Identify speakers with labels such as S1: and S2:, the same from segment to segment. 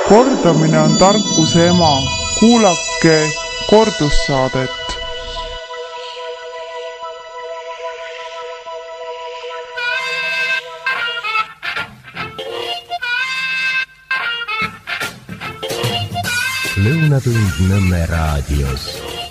S1: Kordamine on tarkuse ema. Kuulake kordussaadet.
S2: Lõunatund Nõmme raadios.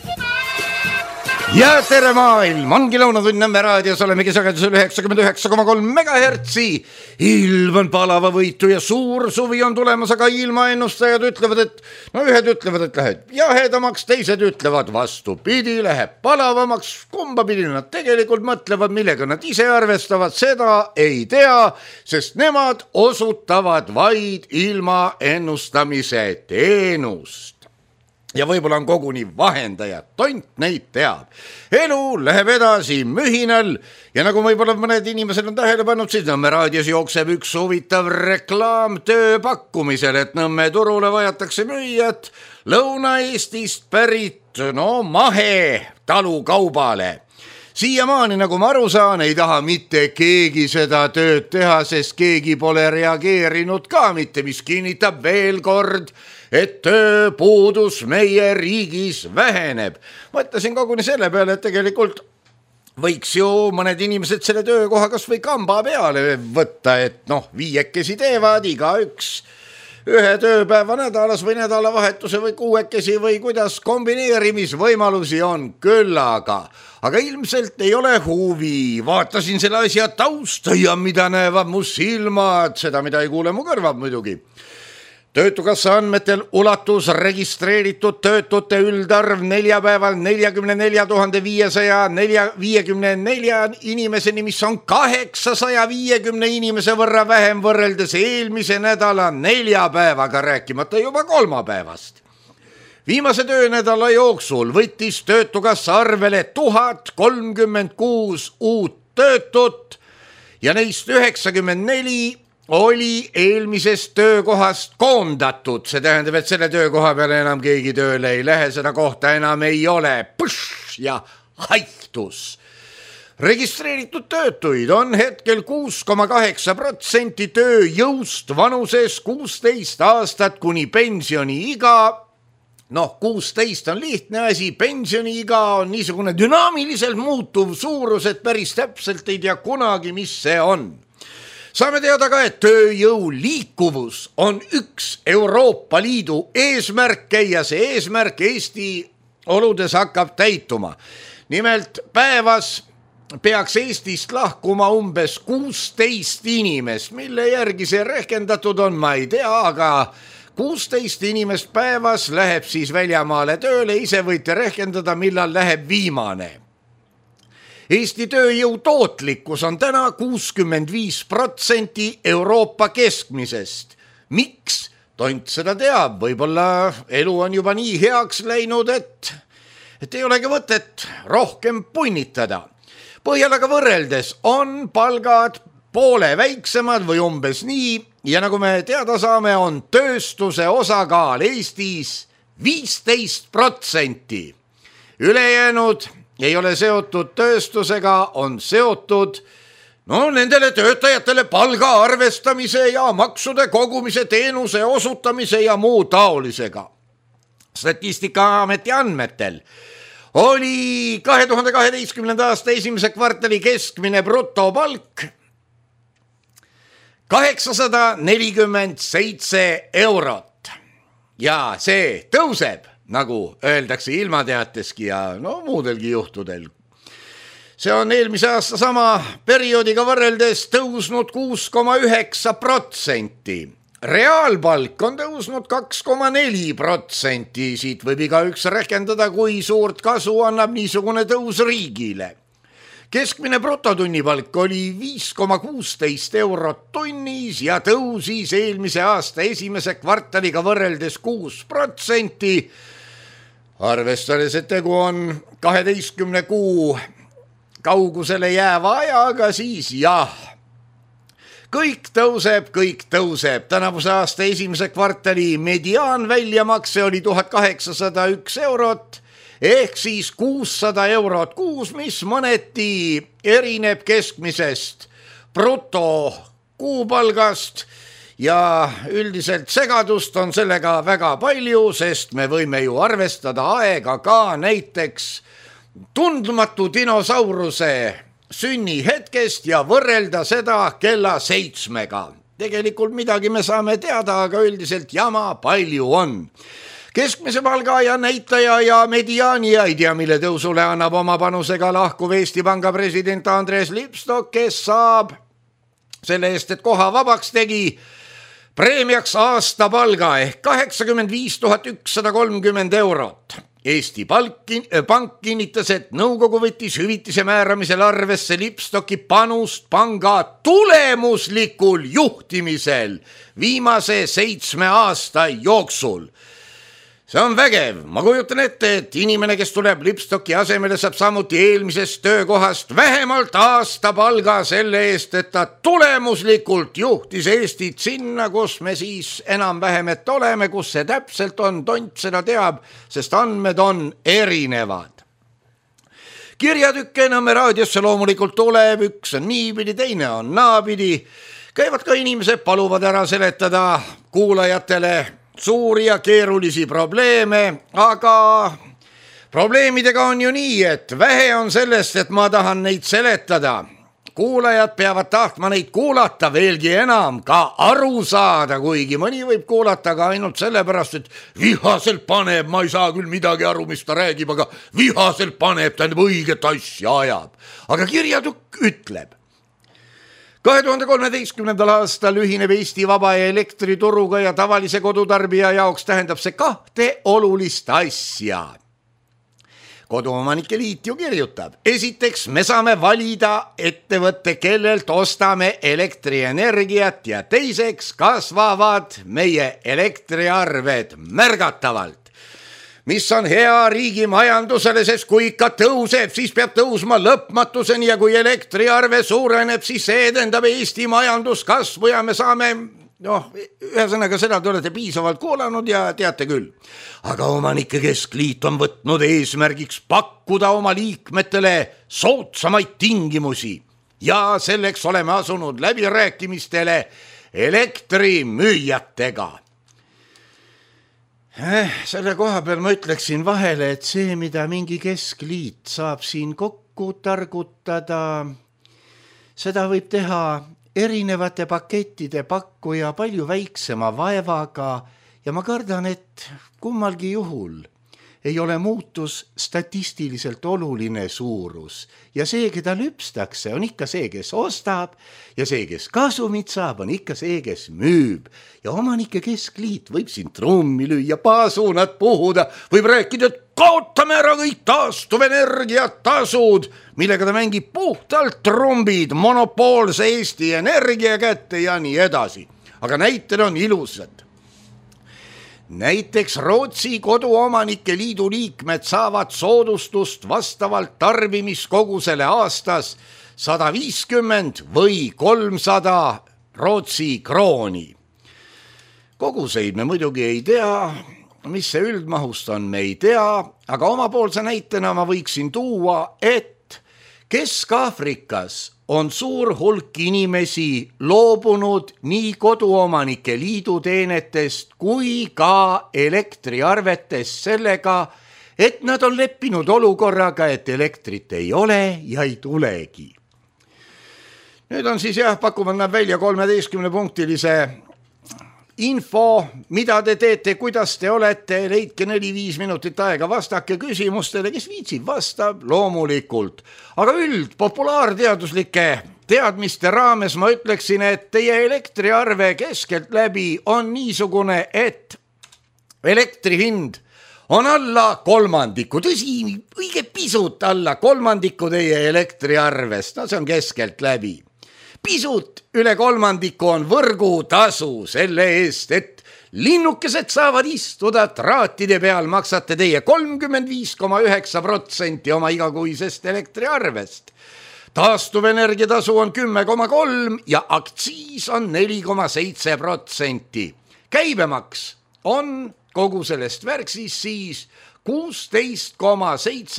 S3: Ja tere maailm, ongi Lõunatund Nõmme raadios, olemegi sagedusel 99,3 megahertsi. Ilm on palavavõitu ja suur suvi on tulemas, aga ilmaennustajad ütlevad, et ühed ütlevad, et läheb jahedamaks, teised ütlevad vastupidi, läheb palavamaks. Kumba pidi nad tegelikult mõtlevad, millega nad ise arvestavad, seda ei tea, sest nemad osutavad vaid ilma ennustamise teenust. Ja võib-olla on koguni vahendajad, tont neid teab. Elu läheb edasi mühinal ja nagu võib-olla mõned inimesed on tähele pannud, siis Nõmme raadios jookseb üks huvitav reklaam töö pakkumisel, et Nõmme turule vajatakse müüjat Lõuna-Eestist pärit, mahe talukaubale. Siiamaani, nagu ma aru saan, ei taha mitte keegi seda tööd teha, sest keegi pole reageerinud ka mitte, mis kinnitab veel kord, et tööpuudus meie riigis väheneb. Mõtlesin koguni selle peale, et tegelikult võiks ju mõned inimesed selle töökoha kas või kamba peale võtta, et 5 teevad igaüks ühe tööpäeva nädalas või nädalavahetuse või 6 või kuidas kombineerimisvõimalusi on küllaga. Aga ilmselt ei ole huvi. Vaatasin selle asja tausta ja mida näevad mu silmad, seda mida ei kuule mu kõrvad muidugi. Töötukassa andmetel ulatus registreeritud töötute üldarv neljapäeval 44 554 inimeseni, mis on 850 inimese võrra vähem võrreldes eelmise nädala neljapäevaga, rääkimata juba kolmapäevast. Viimase töönädala jooksul võttis Töötukassa arvele 1036 uut töötut ja neist 94 oli eelmisest töökohast koondatud. See tähendab, et selle töökoha peale enam keegi tööle ei lähe, seda kohta enam ei ole. Push ja haihtus. Registreeritud töötuid on hetkel 6,8% tööjõust vanuses 16 aastat kuni pensioniiga. 16 on lihtne asi, pensioniiga on niisugune dünaamiliselt muutuv suurus, et päris täpselt ei tea kunagi, mis see on. Saame teada ka, et tööjõu liikuvus on üks Euroopa Liidu eesmärke ja see eesmärk Eesti oludes hakkab täituma. Nimelt päevas peaks Eestist lahkuma umbes 16 inimest, mille järgi see rehkendatud on, ma ei tea, aga 16 inimest päevas läheb siis väljamaale tööle, ise võite rehkendada, millal läheb viimane. Eesti tööjõu tootlikkus on täna 65% Euroopa keskmisest. Miks? Tont seda teab, võib-olla elu on juba nii heaks läinud, et ei olegi mõtet rohkem punnitada. Põhjalaga võrreldes on palgad poole väiksemad või umbes nii ja nagu me teada saame, on tööstuse osakaal Eestis 15%. Ülejäänud ei ole seotud tööstusega, on seotud nendele töötajatele palga arvestamise ja maksude kogumise, teenuse osutamise ja muu taolisega. Statistikaameti andmetel oli 2012. aasta esimese kvartali keskmine brutopalk 847 eurot ja see tõuseb, nagu öeldakse ilmateateski ja muudelgi juhtudel. See on eelmise aasta sama perioodiga võrreldes tõusnud 6,9%. Reaalpalk on tõusnud 2,4%. Siit võib igaüks rehkendada, kui suurt kasu annab niisugune tõus riigile. Keskmine brutotunnipalk oli 5,16 eurot tunnis ja tõusis eelmise aasta esimese kvartaliga võrreldes 6%. Arvestades, et tegu on 12 kuu kaugusele jääva ajaga, siis jah, kõik tõuseb. Tänavuse aasta esimese kvartali mediaan väljamakse oli 1801 eurot, ehk siis 600 eurot kuus, mis mõneti erineb keskmisest brutokuupalgast ja üldiselt segadust on sellega väga palju, sest me võime ju arvestada aega ka näiteks tundmatu dinosauruse sünnihetkest ja võrrelda seda kella 7-ga. Tegelikult midagi me saame teada, aga üldiselt jama palju on. Keskmise palga ja näitaja ja mediaani ja ei tea, mille tõusule annab oma panusega lahkuv Eesti Panga president Andres Lipstok, kes saab selle eest, et koha vabaks tegi, preemiaks aastapalga ehk 85 130 eurot. Eesti Pank kinnitas, et nõukogu võttis hüvitise määramisel arvesse Lipstoki panust panga tulemuslikul juhtimisel viimase 7 aasta jooksul. See on vägev. Ma kujutan ette, et inimene, kes tuleb Lipstoki asemele, saab samuti eelmisest töökohast vähemalt aastapalga selle eest, et ta tulemuslikult juhtis Eestit sinna, kus me siis enam-vähem et oleme, kus see täpselt on, tont seda teab, sest andmed on erinevad. Kirjatükke Nõmme raadiosse loomulikult tuleb, üks on niipidi, teine on naapidi. Käivad ka inimesed, paluvad ära seletada kuulajatele suuri ja keerulisi probleeme, aga probleemidega on ju nii, et vähe on sellest, et ma tahan neid seletada. Kuulajad peavad tahtma neid kuulata, veelgi enam ka aru saada, kuigi mõni võib kuulata ka ainult sellepärast, et vihaselt paneb, ma ei saa küll midagi aru, mis ta räägib, aga vihaselt paneb, tähendab õiget asja ajab. Aga kirjatükk ütleb, 2013. aastal ühineb Eesti vaba elektrituruga ja tavalise kodutarbija jaoks tähendab see 2 olulist asja. Koduomanike liit ju kirjutab. Esiteks, me saame valida ettevõtte, kellelt ostame elektrienergiat ja teiseks kasvavad meie elektriarved märgatavalt. Mis on hea riigi majandusele, sest kui ikka tõuseb, siis peab tõusma lõpmatuseni ja kui elektriarve suureneb, siis see edendab Eesti majanduskasvu ja me saame, ühesõnaga seda te olete piisavalt kuulanud ja teate küll. Aga omanike keskliit on võtnud eesmärgiks pakkuda oma liikmetele soodsamaid tingimusi ja selleks oleme asunud läbirääkimistele elektrimüüjatega. Selle koha peal ma ütleksin vahele, et see, mida mingi keskliit saab siin kokku targutada, seda võib teha erinevate pakettide pakkuja palju väiksema vaevaga ja ma kardan, et kummalgi juhul ei ole muutus statistiliselt oluline suurus ja see, keda lüpstakse, on ikka see, kes ostab ja see, kes kasumit saab, on ikka see, kes müüb. Ja omanike keskliit võib siin trummi lüüa, paasuunad puhuda, võib rääkida, et kaotame ära kõik taastuvenergiat tasud, millega ta mängib puhtalt trumbid monopoolse Eesti Energia kätte ja nii edasi. Aga näited on ilusad. Näiteks Rootsi koduomanike liidu liikmed saavad soodustust vastavalt tarbimiskogusele aastas 150 või 300 Rootsi krooni. Koguseid me muidugi ei tea, mis see üldmahust on, me ei tea, aga omapoolse näitena ma võiksin tuua, et Kesk-Aafrikas on suur hulk inimesi loobunud nii koduomanike liidu teenetest kui ka elektriarvetest sellega, et nad on leppinud olukorraga, et elektrit ei ole ja ei tulegi. Nüüd on siis pakuvad nad välja 13-punktilise info, mida te teete, kuidas te olete, leidke 4-5 minutit aega, vastake küsimustele, kes viitsib, vastab loomulikult. Aga populaarteaduslike teadmiste raames ma ütleksin, et teie elektriarve keskelt läbi on niisugune, et elektri hind on alla 1/3, tõsi, õige pisut alla 1/3 teie elektriarvest, no see on keskelt läbi. Pisut üle 1/3 on võrgutasu selle eest, et linnukesed saavad istuda traatide peal, maksate teie 35,9% oma igakuisest elektriarvest. Taastuvenergia tasu on 10,3% ja aktsiis on 4,7%. Käibemaks on kogu sellest värksist siis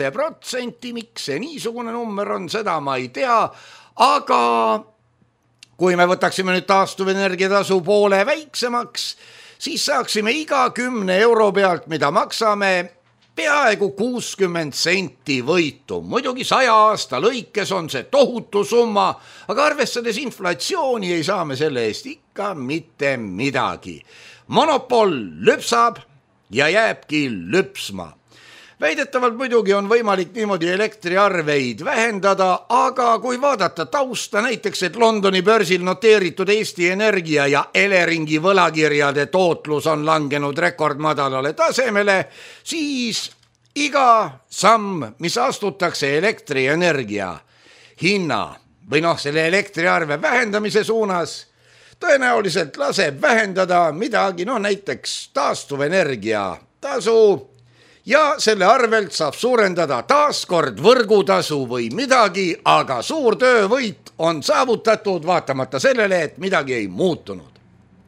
S3: 16,7%, miks see niisugune number on, seda ma ei tea, aga Kui me võtaksime nüüd taastuvenergia tasu poole väiksemaks, siis saaksime iga 10 euro pealt, mida maksame, peaaegu 60 senti võitu. Muidugi 100 aasta lõikes on see tohutu summa, aga arvestades inflatsiooni ei saa me selle eest ikka mitte midagi. Monopol lüpsab ja jääbki lüpsma. Väidetavalt muidugi on võimalik niimoodi elektriarveid vähendada, aga kui vaadata tausta näiteks, et Londoni börsil noteeritud Eesti Energia ja Eleringi võlakirjade tootlus on langenud rekordmadalale tasemele, siis iga samm, mis astutakse elektrienergia hinna või selle elektriarve vähendamise suunas, tõenäoliselt laseb vähendada midagi, näiteks taastuvenergia tasu, ja selle arvelt saab suurendada taaskord võrgutasu või midagi, aga suur töövõit on saavutatud vaatamata sellele, et midagi ei muutunud.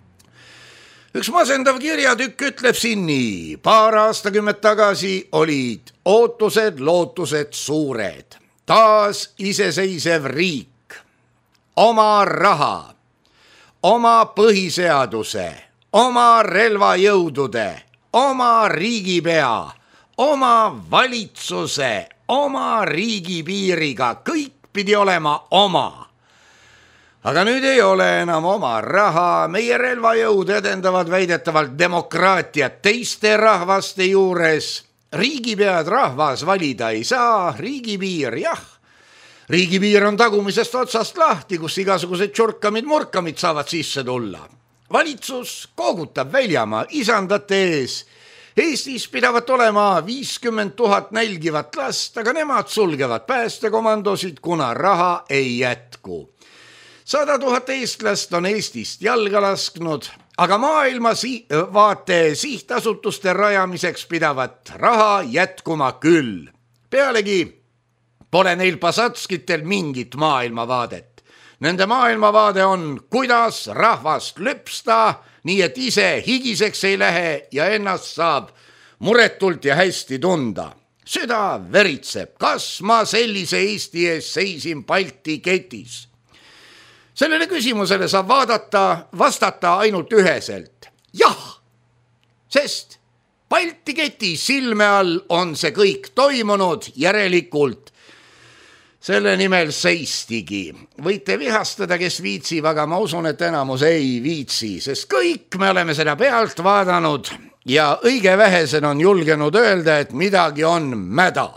S3: Üks masendav kirjatükk ütleb siin nii: paar aastakümmet tagasi olid ootused, lootused suured. Taas iseseisev riik, oma raha, oma põhiseaduse, oma relvajõudude, oma riigipea, oma valitsuse, oma riigipiiriga, kõik pidi olema oma. Aga nüüd ei ole enam oma raha, meie relvajõud edendavad väidetavalt demokraatiat teiste rahvaste juures. Riigipead rahvas valida ei saa, riigipiir jah. Riigipiir on tagumisest otsast lahti, kus igasugused tšurkamid-murkamid saavad sisse tulla. Valitsus koogutab väljamaa isandate ees. Eestis pidavat olema 50 000 nälgivat last, aga nemad sulgevad päästekomandosid, kuna raha ei jätku. 100 000 eestlast on Eestist jalga lasknud, aga maailmavaate sihtasutuste rajamiseks pidavat raha jätkuma küll. Pealegi pole neil Pasatskitel mingit maailmavaadet. Nende maailmavaade on, kuidas rahvast lüpsta, nii et ise higiseks ei lähe ja ennast saab muretult ja hästi tunda. Süda veritseb, kas ma sellise Eesti ees seisin Balti ketis? Sellele küsimusele saab vastata ainult üheselt. Jah, sest Balti keti silme all on see kõik toimunud, järelikult selle nimel seistigi. Võite vihastada, kes viitsib, aga ma usun, et enamus ei viitsi, sest kõik me oleme seda pealt vaadanud ja õige vähesed on julgenud öelda, et midagi on mäda.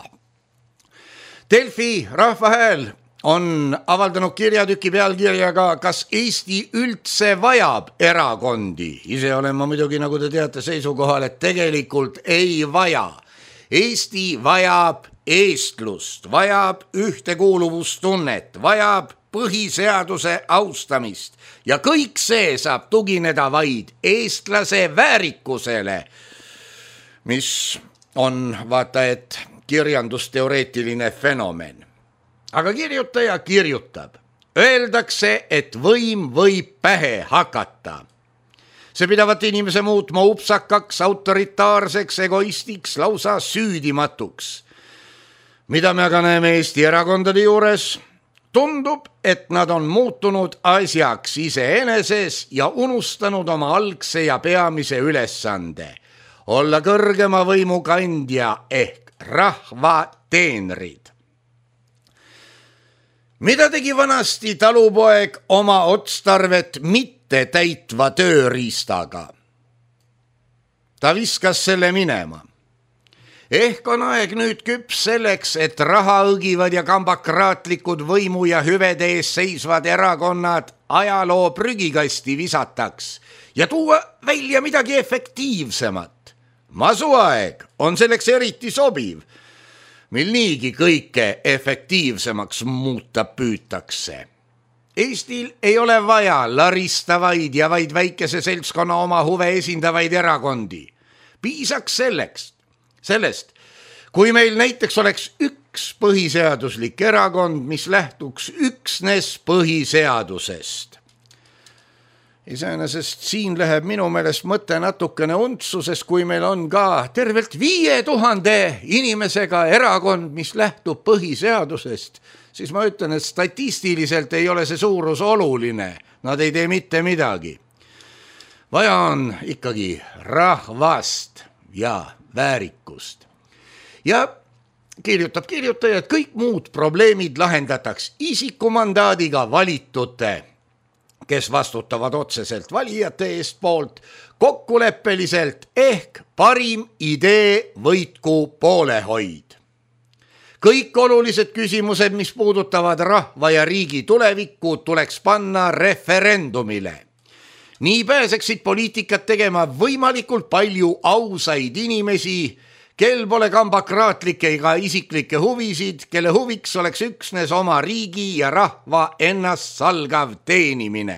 S3: Delfi Rahvahääl on avaldanud kirjatüki pealkirjaga Kas Eesti üldse vajab erakondi? Ise olen ma muidugi, nagu te teate, seisukohal, et tegelikult ei vaja. Eesti vajab eestlust, vajab ühtekuuluvustunnet, vajab põhiseaduse austamist ja kõik see saab tugineda vaid eestlase väärikusele, mis on, vaata et, kirjandusteoreetiline fenomen. Aga kirjutaja kirjutab. Öeldakse, et võim võib pähe hakata. See pidavat inimese muutma upsakaks, autoritaarseks, egoistiks, lausa süüdimatuks. Mida me aga näeme Eesti erakondade juures? Tundub, et nad on muutunud asjaks iseeneses ja unustanud oma algse ja peamise ülesande. Olla kõrgema võimu kandja ehk rahva teenrid. Mida tegi vanasti talupoeg oma otstarvet mitte täitva tööriistaga? Ta viskas selle minema. Ehk on aeg nüüd küps selleks, et raha õgivad ja kambakraatlikud võimu ja hüvede ees seisvad erakonnad ajaloo prügikasti visataks ja tuua välja midagi efektiivsemat. Masuaeg on selleks eriti sobiv, mil niigi kõike efektiivsemaks muuta püütakse. Eestil ei ole vaja laristavaid ja vaid väikese seltskonna oma huve esindavaid erakondi. Piisaks sellest, kui meil näiteks oleks üks põhiseaduslik erakond, mis lähtuks üksnes põhiseadusest. Iseenesest siin läheb minu meelest mõte natukene untsu, sest kui meil on ka tervelt 5000 inimesega erakond, mis lähtub põhiseadusest, siis ma ütlen, et statistiliselt ei ole see suurus oluline. Nad ei tee mitte midagi. Vaja on ikkagi rahvast ja väärikust. Ja kirjutab kirjutaja, et kõik muud probleemid lahendataks isikumandaadiga valitute, kes vastutavad otseselt valijate eest poolt, kokkuleppeliselt ehk parim idee võitku poolehoid. Kõik olulised küsimused, mis puudutavad rahva ja riigi tulevikku, tuleks panna referendumile. Nii pääseksid poliitikat tegema võimalikult palju ausaid inimesi, kel pole kambakraatlikke ega isiklikke huvisid, kelle huviks oleks üksnes oma riigi ja rahva ennast salgav teenimine.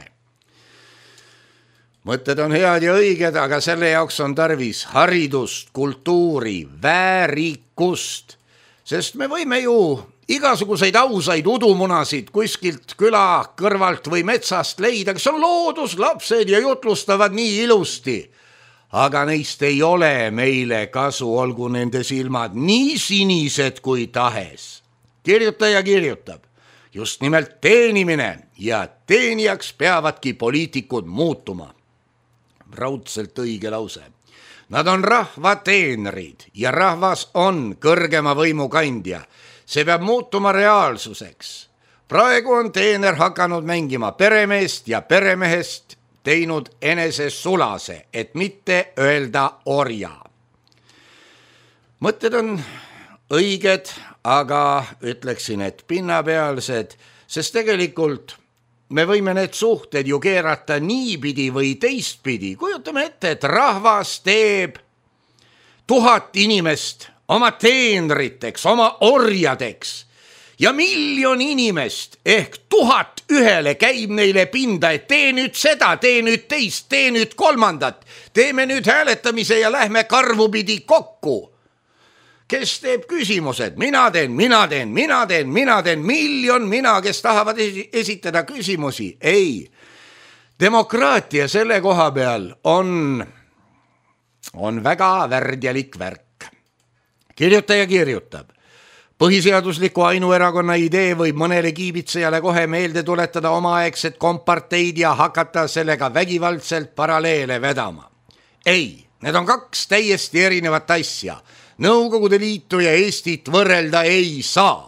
S3: Mõtted on head ja õiged, aga selle jaoks on tarvis haridust, kultuuri, väärikust, sest me võime ju igasuguseid ausaid udumunasid kuskilt küla kõrvalt või metsast leida, kes on looduslapsed ja jutlustavad nii ilusti. Aga neist ei ole meile kasu, olgu nende silmad nii sinised kui tahes. Kirjutaja kirjutab, just nimelt teenimine ja teenijaks peavadki poliitikud muutuma. Raudselt õige lause. Nad on rahva teenrid ja rahvas on kõrgema võimu kandja. See peab muutuma reaalsuseks. Praegu on teener hakanud mängima peremeest ja peremehest teinud enese sulase, et mitte öelda orja. Mõtted on õiged, aga ütleksin, et pinnapealsed, sest tegelikult me võime need suhted ju keerata niipidi või teistpidi. Kujutame ette, et rahvas teeb 1000 inimest oma teenriteks, oma orjadeks ja 1 000 000 inimest ehk 1000 ühele käib neile pinda, et tee nüüd seda, tee nüüd teist, tee nüüd kolmandat, teeme nüüd hääletamise ja lähme karvupidi kokku. Kes teeb küsimused? Mina teen, 1 000 mina, kes tahavad esitada küsimusi. Ei, demokraatia selle koha peal on väga värdjalik värk. Kirjutaja kirjutab. Põhiseadusliku ainuerakonna idee võib mõnele kiibitsejale kohe meelde tuletada omaaegset komparteid ja hakata sellega vägivaldselt paralleele vedama. Ei, need on 2 täiesti erinevat asja. Nõukogude Liitu ja Eestit võrrelda ei saa.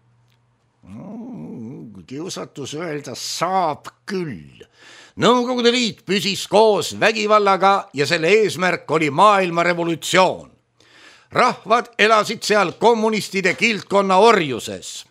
S3: Kiusatus öelda saab küll. Nõukogude Liit püsis koos vägivallaga ja selle eesmärk oli maailma revolutsioon. Rahvad elasid seal kommunistide kildkonna orjuses.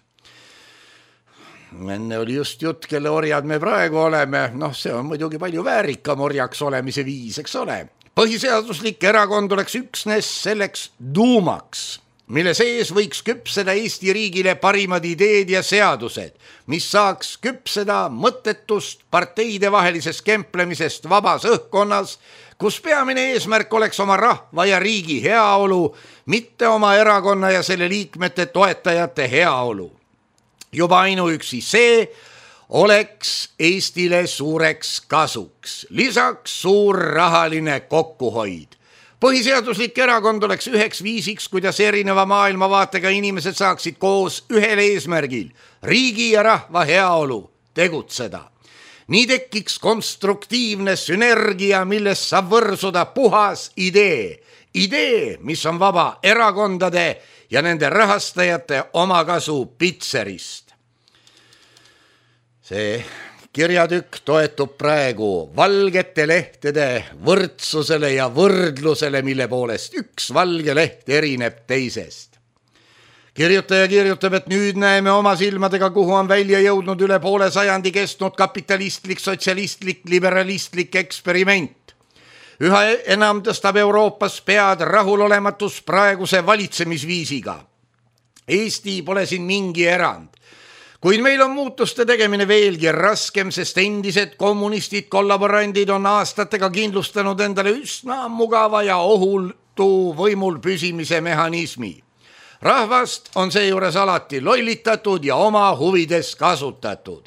S3: Enne oli just jutt, kelle orjad me praegu oleme. See on muidugi palju väärikam orjaks olemise viis, eks ole. Põhiseaduslik erakond oleks üksnes selleks duumaks, mille sees võiks küpseda Eesti riigile parimad ideed ja seadused, mis saaks küpseda mõttetust parteide vahelisest kemplemisest vabas õhkkonnas, kus peamine eesmärk oleks oma rahva ja riigi heaolu, mitte oma erakonna ja selle liikmete toetajate heaolu. Juba ainuüksi see oleks Eestile suureks kasuks, lisaks suur rahaline kokkuhoid. Põhiseaduslik erakond oleks üheks viisiks, kuidas erineva maailmavaatega inimesed saaksid koos ühel eesmärgil, riigi ja rahva heaolu, tegutseda. Nii tekiks konstruktiivne sünergia, millest saab võrsuda puhas idee, mis on vaba erakondade ja nende rahastajate omakasu pitserist. See kirjatükk toetub praegu valgete lehtede võrdsusele ja võrdlusele, mille poolest üks valge leht erineb teisest. Kirjutaja kirjutab, et nüüd näeme oma silmadega, kuhu on välja jõudnud üle poole sajandi kestnud kapitalistlik, sotsialistlik, liberalistlik eksperiment. Üha enam tõstab Euroopas pead rahulolematus praeguse valitsemisviisiga. Eesti pole siin mingi erand. Kuid meil on muutuste tegemine veelgi raskem, sest endised kommunistid, kollaborandid on aastatega kindlustanud endale üsna mugava ja ohultu võimul püsimise mehhanismi. Rahvast on seejuures alati lollitatud ja oma huvides kasutatud.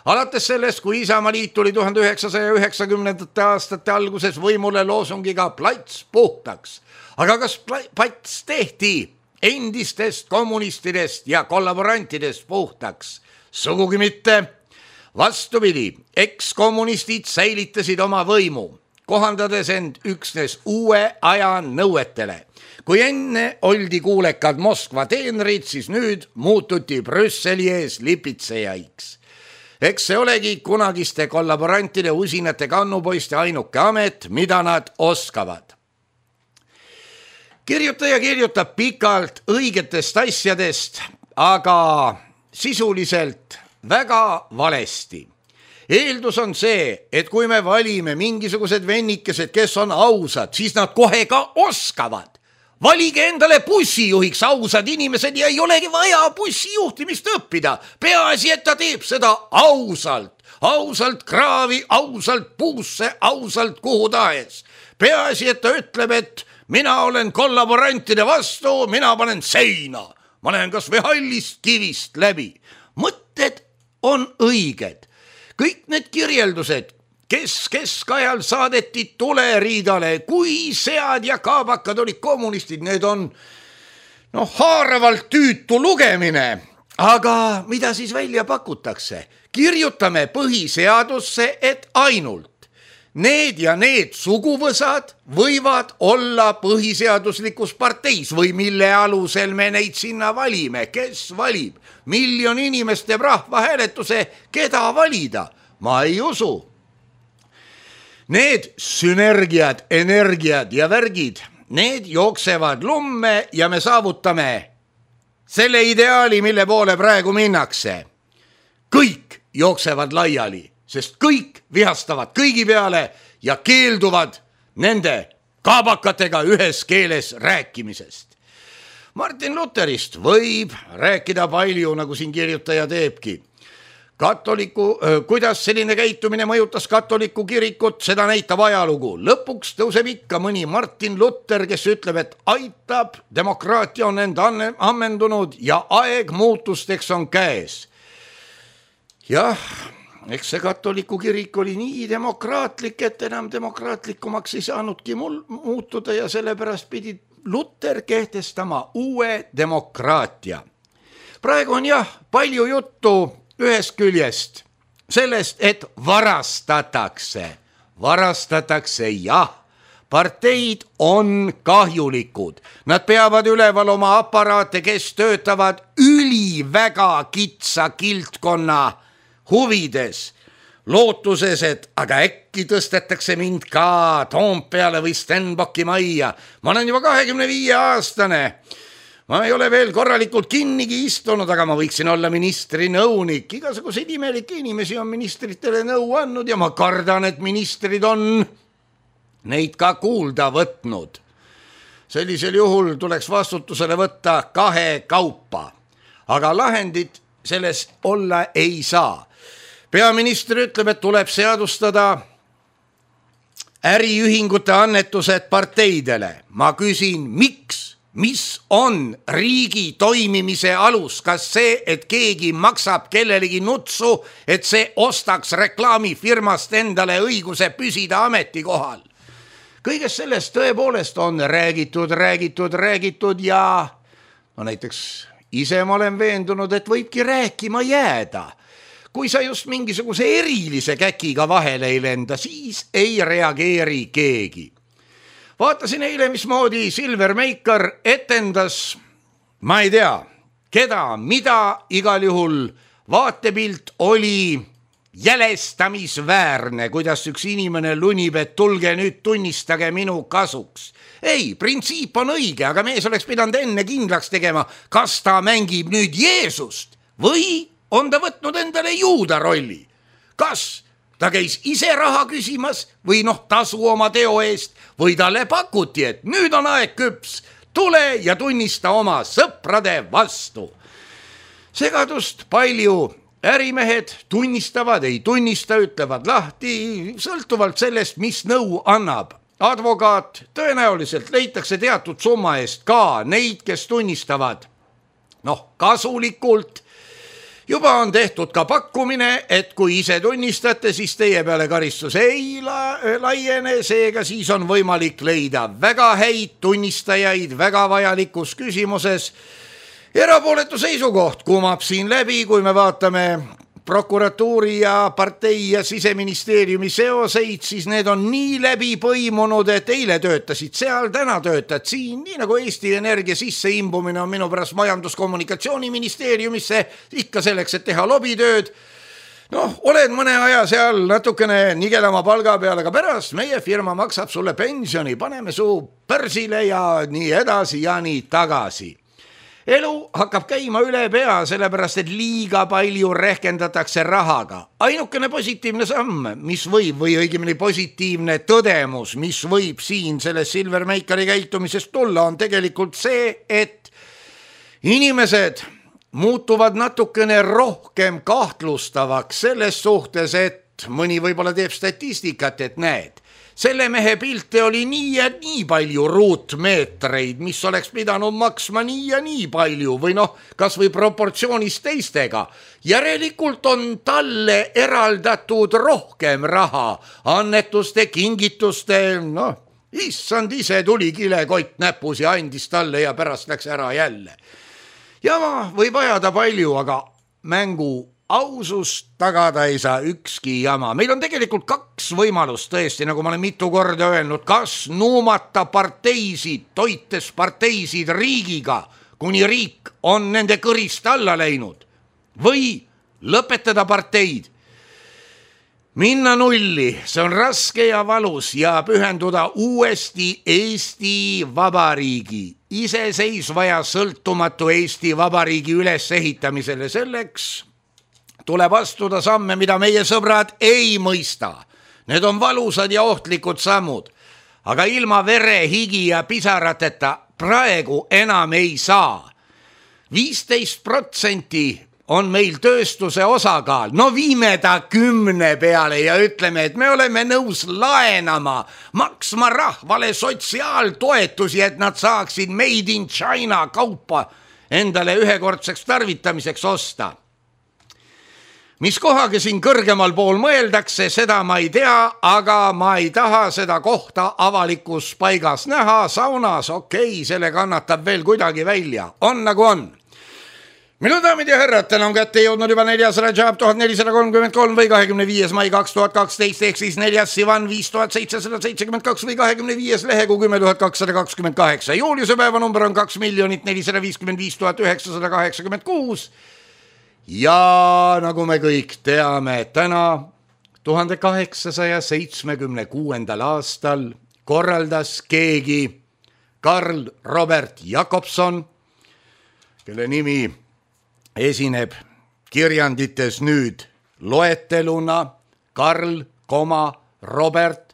S3: Alates sellest, kui Isamaaliit tuli 1990. aastate alguses võimule loosungiga plats puhtaks. Aga kas plats tehti endistest kommunistidest ja kollaborantidest puhtaks? Sugugi mitte. Vastupidi, ekskommunistid säilitasid oma võimu, kohandades end üksnes uue aja nõuetele. Kui enne oldi kuulekad Moskva teenrid, siis nüüd muututi Brüsseli ees lipitsejaiks. Eks see olegi kunagiste kollaborantide usinate kannupoiste ainuke amet, mida nad oskavad. Kirjutaja kirjutab pikalt õigetest asjadest, aga sisuliselt väga valesti. Eeldus on see, et kui me valime mingisugused vennikesed, kes on ausad, siis nad kohe ka oskavad. Valige endale bussijuhiks ausad inimesed ja ei olegi vaja bussijuhtimist õppida. Peaasi, et ta teeb seda ausalt. Ausalt kraavi, ausalt puusse, ausalt kuhu tahes. Peaasi, et ta ütleb, et mina olen kollaborantide vastu, mina panen seina. Ma lähen kas või hallist kivist läbi. Mõtted on õiged. Kõik need kirjeldused, kes keskajal saadeti tuleriidale, kui sead ja kaabakad olid kommunistid, need on haaravalt tüütu lugemine. Aga mida siis välja pakutakse? Kirjutame põhiseadusse, et ainult need ja need suguvõsad võivad olla põhiseaduslikus parteis või mille alusel me neid sinna valime. Kes valib? 1 miljon inimest teeb rahvahääletuse, keda valida? Ma ei usu. Need sünergiad, energiad ja värgid, need jooksevad lumme ja me saavutame selle ideaali, mille poole praegu minnakse. Kõik jooksevad laiali, sest kõik vihastavad kõigi peale ja keelduvad nende kaabakatega ühes keeles rääkimisest. Martin Lutherist võib rääkida palju, nagu siin kirjutaja teebki. Kuidas selline käitumine mõjutas katoliku kirikut, seda näitab ajalugu. Lõpuks tõuseb ikka mõni Martin Luther, kes ütleb, et aitab, demokraatia on end ammendunud ja aeg muutusteks on käes. Jah, eks see katoliku kirik oli nii demokraatlik, et enam demokraatlikumaks ei saanudki muutuda ja sellepärast pidi Luther kehtestama uue demokraatia. Praegu on palju juttu ühest küljest sellest, et varastatakse parteid on kahjulikud. Nad peavad üleval oma aparaate, kes töötavad üliväga kitsa kildkonna huvides. Lootuses, et aga äkki tõstetakse mind ka Toompeale või Stenbocki majja. Ma olen juba 25-aastane. Ma ei ole veel korralikult kinnigi istunud, aga ma võiksin olla ministri nõunik. Igasuguseid imelikke inimesi on ministritele nõu andnud ja ma kardan, et ministrid on neid ka kuulda võtnud. Sellisel juhul tuleks vastutusele võtta 2 kaupa, aga lahendit selles olla ei saa. Peaminister ütleb, et tuleb seadustada äriühingute annetused parteidele. Ma küsin, miks? Mis on riigi toimimise alus? Kas see, et keegi maksab kellelegi nutsu, et see ostaks reklaamifirmast endale õiguse püsida ametikohal? Kõigest sellest tõepoolest on räägitud ja näiteks ise ma olen veendunud, et võibki rääkima jääda. Kui sa just mingisuguse erilise käkiga vahele ei lenda, siis ei reageeri keegi. Vaatasin eile, mismoodi Silver Meikar etendas, ma ei tea, keda, mida, igal juhul vaatepilt oli jälestamisväärne, kuidas üks inimene lunib, et tulge nüüd tunnistage minu kasuks. Ei, printsiip on õige, aga mees oleks pidanud enne kindlaks tegema, kas ta mängib nüüd Jeesust või on ta võtnud endale juuda rolli. Kas ta käis ise raha küsimas või tasu oma teo eest või talle pakuti, et nüüd on aeg küps, tule ja tunnista oma sõprade vastu. Segadust palju, ärimehed tunnistavad, ei tunnista, ütlevad lahti, sõltuvalt sellest, mis nõu annab. Advokaat, tõenäoliselt leitakse teatud summa eest ka neid, kes tunnistavad kasulikult juba on tehtud ka pakkumine, et kui ise tunnistate, siis teie peale karistus ei laiene, seega siis on võimalik leida väga häid tunnistajaid väga vajalikus küsimuses. Erapooletu seisukoht kumab siin läbi, kui me vaatame prokuratuuri ja partei ja siseministeeriumi seoseid, siis need on nii läbi põimunud, et eile töötasid seal, täna töötad siin, nii nagu Eesti Energia sisse imbumine on minu pärast majandus-kommunikatsiooniministeeriumisse, ikka selleks, et teha lobitööd. Noh, oled mõne aja seal natukene nigelama palga peale, aga pärast meie firma maksab sulle pensioni, paneme su börsile ja nii edasi ja nii tagasi. Elu hakkab käima üle pea, sellepärast et liiga palju rehkendatakse rahaga. Ainukene positiivne samm, mis võib, või õigemini positiivne tõdemus, mis võib siin sellest Silver Meikari käitumisest tulla, on tegelikult see, et inimesed muutuvad natukene rohkem kahtlustavaks selles suhtes, et mõni võib-olla teeb statistikat, et näed, selle mehe pilte oli nii ja nii palju ruutmeetreid, mis oleks pidanud maksma nii ja nii palju või noh, kas või proportsioonis teistega. Järelikult on talle eraldatud rohkem raha, annetuste, kingituste, noh, issand ise tuli kilekott näpus ja andis talle ja pärast läks ära jälle. Jama võib ajada palju, aga mängu ausust tagada ei saa ükski jama. Meil on tegelikult kaks võimalust tõesti, nagu ma olen mitu korda öelnud, kas nuumata parteisid, toites parteisid riigiga, kuni riik on nende kõrist alla läinud, või lõpetada parteid. Minna nulli, see on raske ja valus ja pühenduda uuesti Eesti Vabariigi, iseseisva ja sõltumatu Eesti Vabariigi ülesehitamisele. Selleks tuleb astuda samme, mida meie sõbrad ei mõista. Need on valusad ja ohtlikud sammud, aga ilma vere, higi ja pisarateta praegu enam ei saa. 15% on meil tööstuse osakaal, no viime ta 10 peale ja ütleme, et me oleme nõus laenama, maksma rahvale sotsiaaltoetusi, et nad saaksid made in China kaupa endale ühekordseks tarvitamiseks osta. Mis kohaga siin kõrgemal pool mõeldakse, seda ma ei tea, aga ma ei taha seda kohta avalikus paigas näha, saunas, okei, selle kannatab veel kuidagi välja, on nagu on. Minu daamid ja härrad, täna on kätte jõudnud juba 400 Job 1433 või 25. mai 2012 ehk siis 4. Sivan 5772 või 25. lehegu 10228. Juuliuse päevanumber on 2 455 986. Ja nagu me kõik teame, täna 1876. aastal korraldas keegi Karl Robert Jakobson, kelle nimi esineb kirjandites nüüd loeteluna Karl, Robert,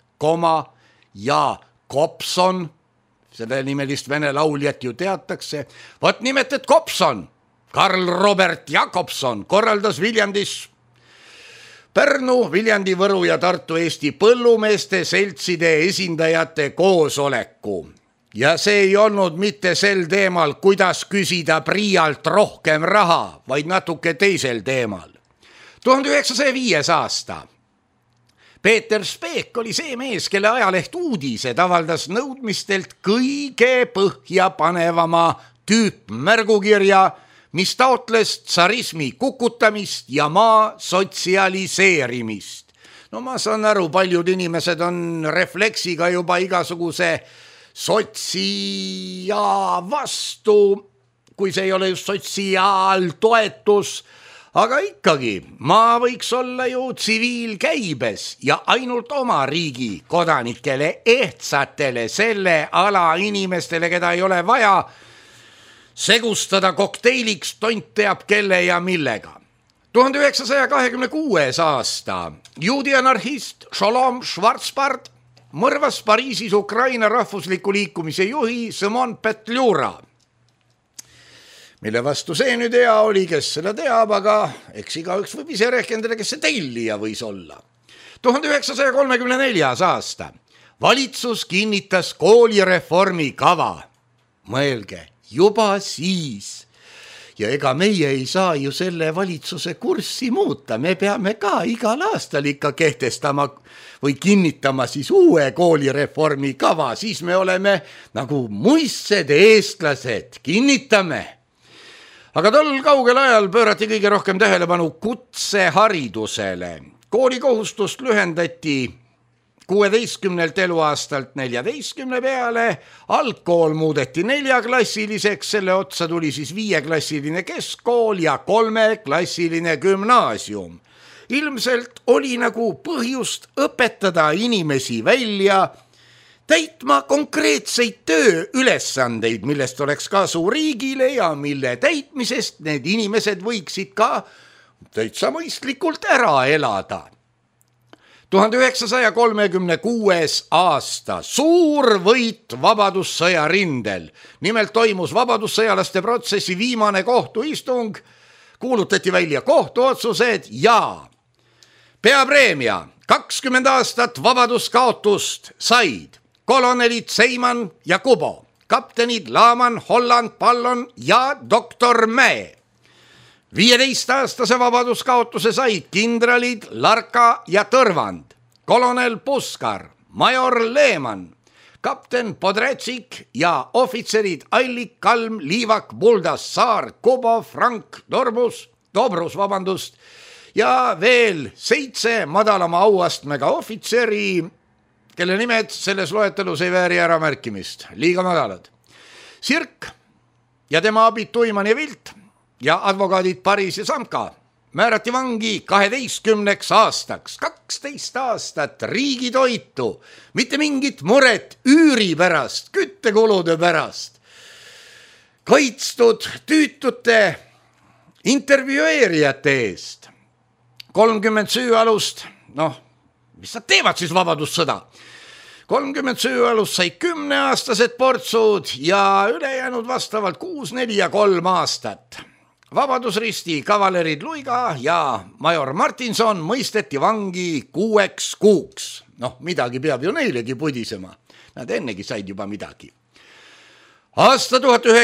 S3: Jakobson, selle nimelist vene lauljat ju teatakse, vot nimetet Kopson, Karl Robert Jakobson korraldas Viljandis Pärnu, Viljandi, Võru ja Tartu Eesti põllumeeste seltside esindajate koosoleku. Ja see ei olnud mitte sel teemal, kuidas küsida PRIalt rohkem raha, vaid natuke teisel teemal. 1905. aasta. Peeter Speek oli see mees, kelle ajaleht Uudised avaldas nõudmistelt kõige põhjapanevama tüüpmärgukirja, mis taotles tsarismi kukutamist ja maa sotsialiseerimist. No ma saan aru, paljud inimesed on refleksiga juba igasuguse sotsia vastu, kui see ei ole just sotsiaaltoetus, aga ikkagi maa võiks olla ju tsiviilkäibes ja ainult oma riigi kodanikele, ehtsatele, selle ala inimestele, keda ei ole vaja segustada kokteiliks tont teab kelle ja millega. 1926. aasta juudi anarhist Sholom Schwarzbard mõrvas Pariisis Ukraina rahvusliku liikumise juhi Simon Petljura. Mille vastu see nüüd hea oli, kes seda teab, aga eks igaüks võib ise rehkendada, kes see tellija võis olla. 1934. aasta valitsus kinnitas koolireformi kava. Mõelge, juba siis. ja ega meie ei saa ju selle valitsuse kurssi muuta, me peame ka igal aastal ikka kehtestama või kinnitama siis uue koolireformi kava, siis me oleme nagu muistsed eestlased, kinnitame. Aga tol kaugel ajal pöörati kõige rohkem tähelepanu kutseharidusele. Koolikohustust lühendati 16 eluaastalt 14 peale, algkool muudeti 4-klassiliseks, selle otsa tuli siis 5-klassiline keskkool ja 3-klassiline gümnaasium. Ilmselt oli nagu põhjust õpetada inimesi välja täitma konkreetseid tööülesandeid, millest oleks kasu riigile ja mille täitmisest need inimesed võiksid ka täitsa mõistlikult ära elada. 1936. aasta suur võit Vabadussõja rindel. Nimelt toimus vabadussõjalaste protsessi viimane kohtuistung, kuulutati välja kohtuotsused ja peapreemia 20 aastat vabaduskaotust said kolonelid Seiman ja Kubo, kaptenid Laaman, Holland, Pallon ja doktor Mäe. 15-aastase vabaduskaotuse said kindralid Larka ja Tõrvand, kolonel Puskar, major Leeman, kapten Podretsik ja ohvitserid Allik, Kalm, Liivak, Buldas, Saar, Kubo, Frank, Dobrus ja veel 7 madalama auastmega ohvitseri, kelle nimed selles loetelus ei vääri ära märkimist, liiga madalad. Sirk ja tema abid Tuiman ja Vilt ja advokaadid Paris ja Samka määrati vangi 12 aastaks, 12 aastat riigitoitu, mitte mingit muret üüri pärast, küttekulude pärast, kaitstud tüütute intervjueerijate eest, 30 süüalust, mis nad teevad siis vabadussõda? 30 süüalust sai 10-aastased portsud ja ülejäänud vastavalt 6, 4 ja 3 aastat. Vabadusristi kavalerid Luiga ja major Martinson mõisteti vangi 6 kuuks. Midagi peab ju neilegi pudisema. Nad ennegi said juba midagi. Aasta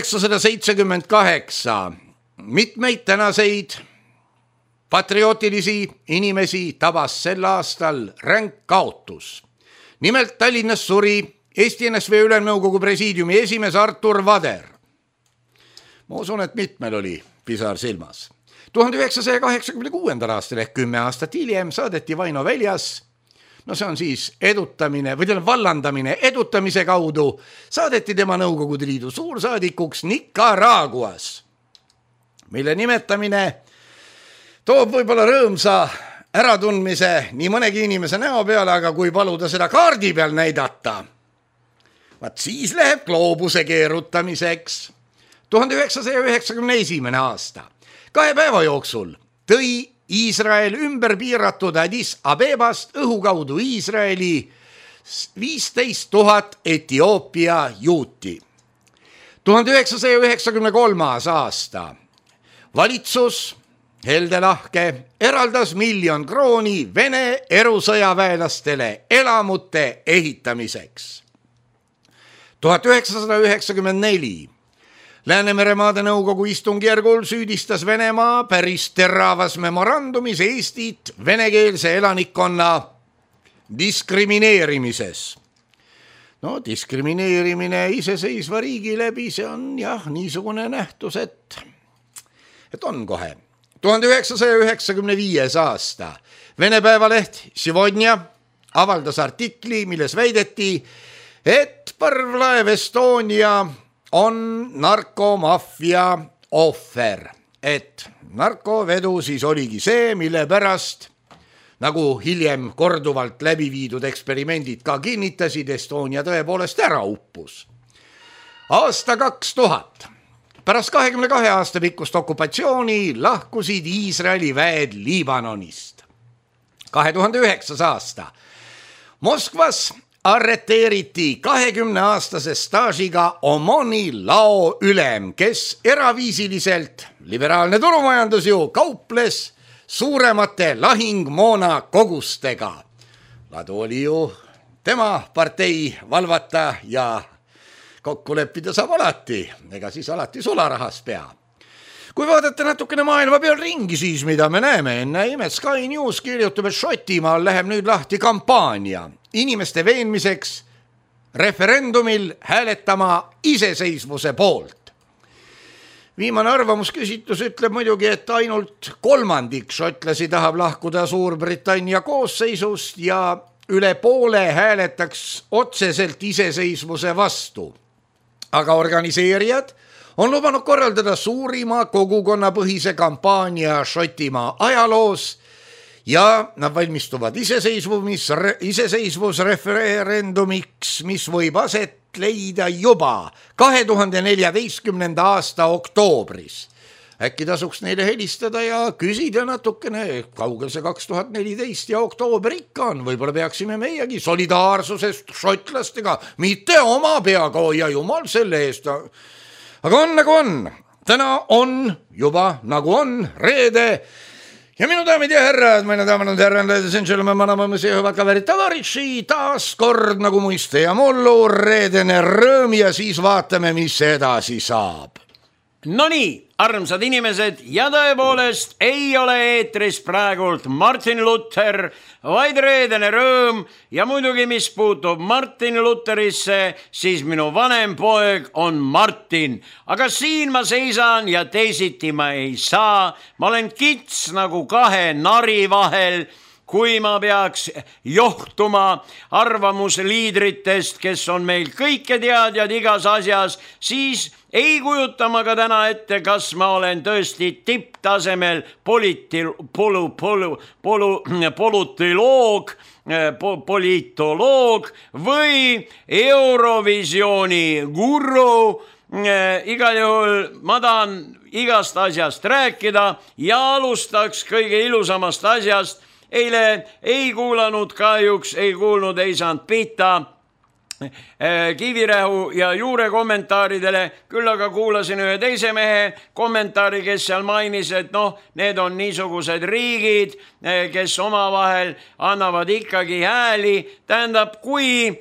S3: 1978 mitmeid tänaseid patriootilisi inimesi tabas sel aastal ränk kaotus. Nimelt Tallinnas suri Eesti NSV Ülemnõukogu presiidiumi esimees Artur Vader. Ma usun, et mitmel oli pisar silmas. 1986. aastal ehk 10 aastat hiljem saadeti Vaino väljas, see on siis edutamine või vallandamine edutamise kaudu, saadeti tema Nõukogude Liidu suursaadikuks Nicaraguas, mille nimetamine toob võib-olla rõõmsa äratundmise nii mõnegi inimese näo peale, aga kui paluda seda kaardi peal näidata, siis läheb gloobuse keerutamiseks. 1991. aasta 2 päeva jooksul tõi Iisrael ümber piiratud Addis Abebast õhu kaudu Iisraeli 15 000 Etioopia juuti. 1993. aasta valitsus heldelahke eraldas 1 000 000 krooni Vene erusõjaväelastele elamute ehitamiseks. 1994 Läänemeremaade nõukogu istungjärgul süüdistas Venemaa päris teravas memorandumis Eestit venekeelse elanikkonna diskrimineerimises. Diskrimineerimine iseseisva riigi läbi, see on niisugune nähtus, et on kohe. 1995. aasta Vene päevaleht Sivodnja avaldas artikli, milles väideti, et parvlaev Estonia on narkomaffia ohver, et narkovedu siis oligi see, mille pärast, nagu hiljem korduvalt läbi viidud eksperimendid ka kinnitasid, Estonia tõepoolest ära uppus. Aasta 2000. Pärast 22 aasta pikkust okupatsiooni lahkusid Iisraeli väed Liibanonist. 2009. aasta Moskvas arreteeriti 20-aastase staažiga Omoni lao ülem, kes eraviisiliselt, liberaalne turumajandus ju, kauples suuremate lahingmoona kogustega. Ladu oli ju tema partei valvata ja kokku leppida saab alati, ega siis alati sularahas pea. Kui vaadata natukene maailma peal ringi, siis mida me näeme? Näeme, Sky News kirjutab, et Šotimaal läheb nüüd lahti kampaania inimeste veenmiseks referendumil hääletama iseseisvuse poolt. Viimane arvamusküsitlus ütleb muidugi, et ainult 1/3 šotlasi tahab lahkuda Suurbritannia koosseisust ja üle poole hääletaks otseselt iseseisvuse vastu. Aga organiseerijad on lubanud korraldada suurima kogukonnapõhise kampaania Šotimaa ajaloos ja nad valmistuvad iseseisvusreferendumiks, mis võib aset leida juba 2014. aasta oktoobris. Äkki tasuks neile helistada ja küsida natukene, kaugel see 2014 ja oktoober ikka on. Võib-olla peaksime meiegi solidaarsusest šotlastega, mitte oma peaga, ja jumal selle eest. Aga on nagu on. Täna on juba nagu on reede. Ja minu daamid ja härrad, meine daamid ja härrad, ladies and gentlemen, manamame see hyvät kaverit tavaritsi, taas kord nagu muiste ja mullu, reedene rõõm ja siis vaatame, mis edasi saab.
S4: No nii, armsad inimesed, ja tõepoolest ei ole eetris praegult Martin Luther, vaid reedene rõõm ja muidugi mis puutub Martin Lutherisse, siis minu vanem poeg on Martin. Aga siin ma seisan ja teisiti ma ei saa, ma olen kits nagu kahe nari vahel. Kui ma peaks johtuma arvamusliidritest, kes on meil kõike teadjad igas asjas, siis ei kujuta ma ka täna ette, kas ma olen tõesti tipptasemel politoloog või Eurovisiooni guru. Igal juhul ma tahan igast asjast rääkida ja alustaks kõige ilusamast asjast. Eile ei kuulanud kahjuks, ei kuulnud, ei saanud pihta Kivirähu ja Juure kommentaaridele, küll aga kuulasin ühe teise mehe kommentaari, kes seal mainis, et need on niisugused riigid, kes omavahel annavad ikkagi hääli. Tähendab, kui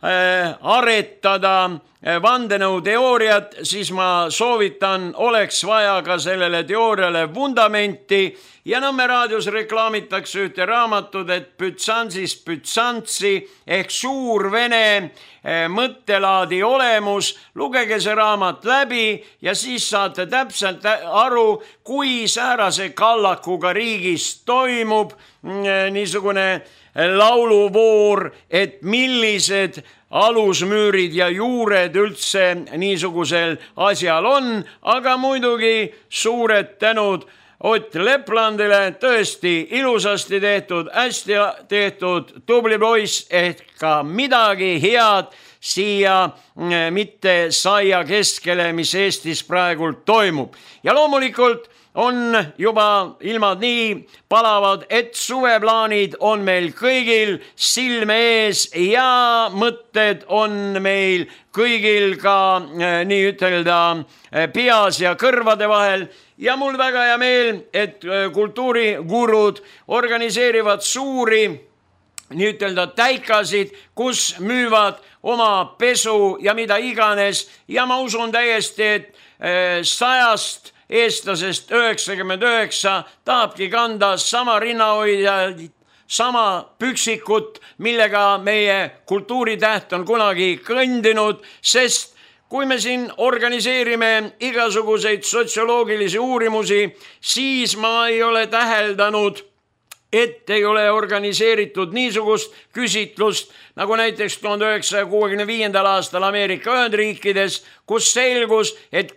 S4: aretada vandenõuteooriat, siis ma soovitan, oleks vaja ka sellele teooriale vundamenti. Ja Nõmme raadios reklaamitakse ühte raamatut, et Bütsansis Bütsantsi ehk suur vene mõttelaadi olemus. Lugege see raamat läbi ja siis saate täpselt aru, kui säärase kallakuga riigis toimub niisugune lauluvoor, et millised alusmüürid ja juured üldse niisugusel asjal on, aga muidugi suured tänud Ott Leplandile, tõesti ilusasti tehtud, hästi tehtud, tubli poiss, ehk ka midagi head siia mitte saia keskele, mis Eestis praegult toimub. Ja loomulikult on juba ilmad nii palavad, et suveplaanid on meil kõigil silme ees ja mõtted on meil kõigil ka nii ütelda peas ja kõrvade vahel. Ja mul väga hea meel, et kultuurigurud organiseerivad suuri nii ütelda täikasid, kus müüvad oma pesu ja mida iganes. Ja ma usun täiesti, et 100 eestlasest 99 tahabki kanda sama rinnahoidja, sama püksikut, millega meie kultuuritäht on kunagi kõndinud, sest kui me siin organiseerime igasuguseid sotsioloogilisi uurimusi, siis ma ei ole täheldanud, et ei ole organiseeritud niisugust küsitlust, nagu näiteks 1965. aastal Ameerika Ühendriikides, kus selgus, et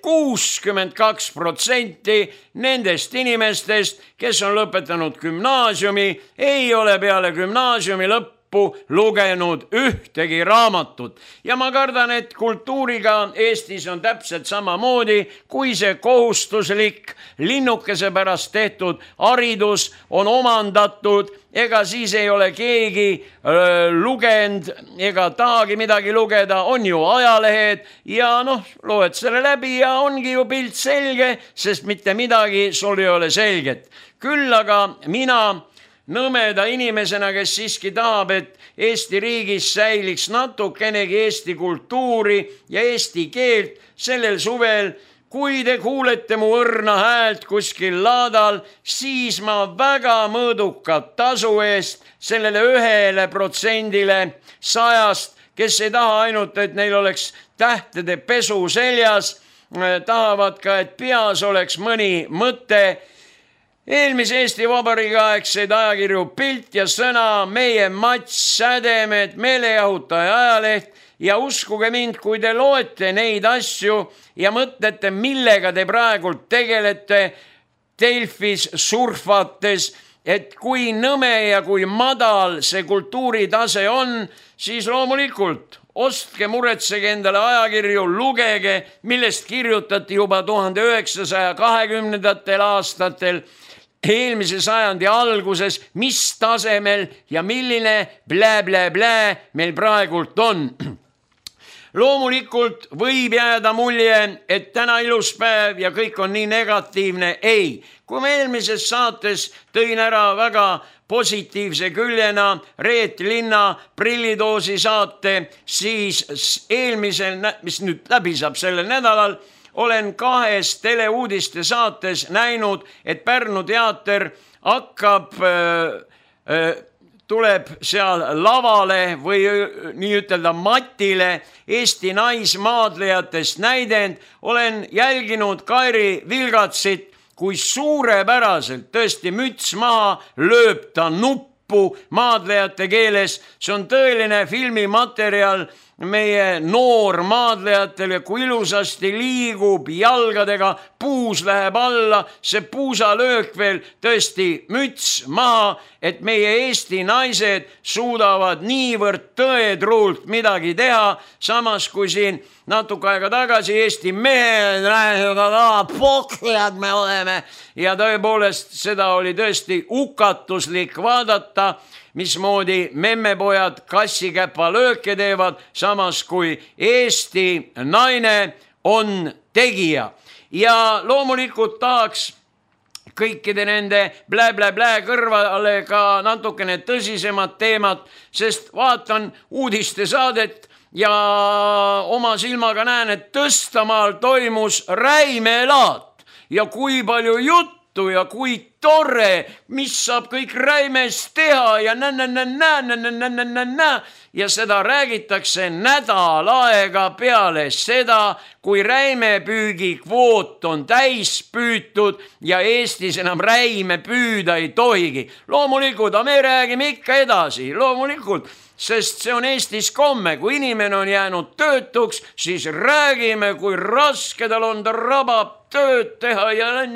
S4: 62% nendest inimestest, kes on lõpetanud gümnaasiumi, ei ole peale gümnaasiumi lõppu lugenud ühtegi raamatut. Ja ma kardan, et kultuuriga Eestis on täpselt samamoodi, kui see kohustuslik linnukese pärast tehtud haridus on omandatud, ega siis ei ole keegi lugenud ega tahagi midagi lugeda, on ju ajalehed ja loed selle läbi ja ongi ju pilt selge, sest mitte midagi sul ei ole selget. Küll aga mina nõmeda inimesena, kes siiski tahab, et Eesti riigis säiliks natukenegi eesti kultuuri ja eesti keelt, sellel suvel kui te kuulete mu õrna häält kuskil laadal, siis ma väga mõõdukat tasu eest sellele 1% 100, kes ei taha ainult, et neil oleks tähtede pesu seljas, tahavad ka, et peas oleks mõni mõte. Eelmise Eesti Vabariigi aegseid ajakirju Pilt ja Sõna, Meie Mats, Sädemed, Meelejahutaja ajaleht ja uskuge mind, kui te loete neid asju ja mõtlete, millega te praegult tegelete Delfis surfates, et kui nõme ja kui madal see kultuuritase on, siis loomulikult ostke, muretsege endale ajakirju, lugege, millest kirjutati juba 1920. aastatel, eelmise sajandi alguses, mis tasemel ja milline meil praegult on. Loomulikult võib jääda mulje, et täna ilus päev ja kõik on nii negatiivne. Ei, kui me eelmises saates tõin ära väga positiivse küljena Reet Linna prillidoosi saate, siis eelmisel, mis nüüd läbi saab sellel nädalal, olen 2 teleuudiste saates näinud, et Pärnu teater hakkab tuleb seal lavale või nii ütelda matile Eesti naismaadlejatest näidend. Olen jälginud Kairi Vilgatsit, kui suurepäraselt, tõesti müts maha, lööb ta nuppu maadlejate keeles. See on tõeline filmimaterjal meie noor maadlejatele, kui ilusasti liigub jalgadega, puus läheb alla, see puusalöök veel, tõesti müts maha, et meie Eesti naised suudavad niivõrd tõetruult midagi teha, samas kui siin natuke aega tagasi Eesti mehed poksijad me oleme ja tõepoolest seda oli tõesti hukatuslik vaadata, mismoodi memmepojad kassikäpalööke teevad, samas kui Eesti naine on tegija. Ja loomulikult tahaks kõikide nende kõrvale ka natukene tõsisemad teemad, sest vaatan uudistesaadet ja oma silmaga näen, et Tõstamaal toimus räimelaat ja kui palju juttu ja kui tore, mis saab kõik räimest teha ja ja seda räägitakse nädal aega peale seda, kui räimepüügi kvoot on täis püütud ja Eestis enam räime püüda ei tohigi. Loomulikult, me räägime ikka edasi, loomulikult, sest see on Eestis komme, kui inimene on jäänud töötuks, siis räägime, kui raske tal on, ta rabab tööd teha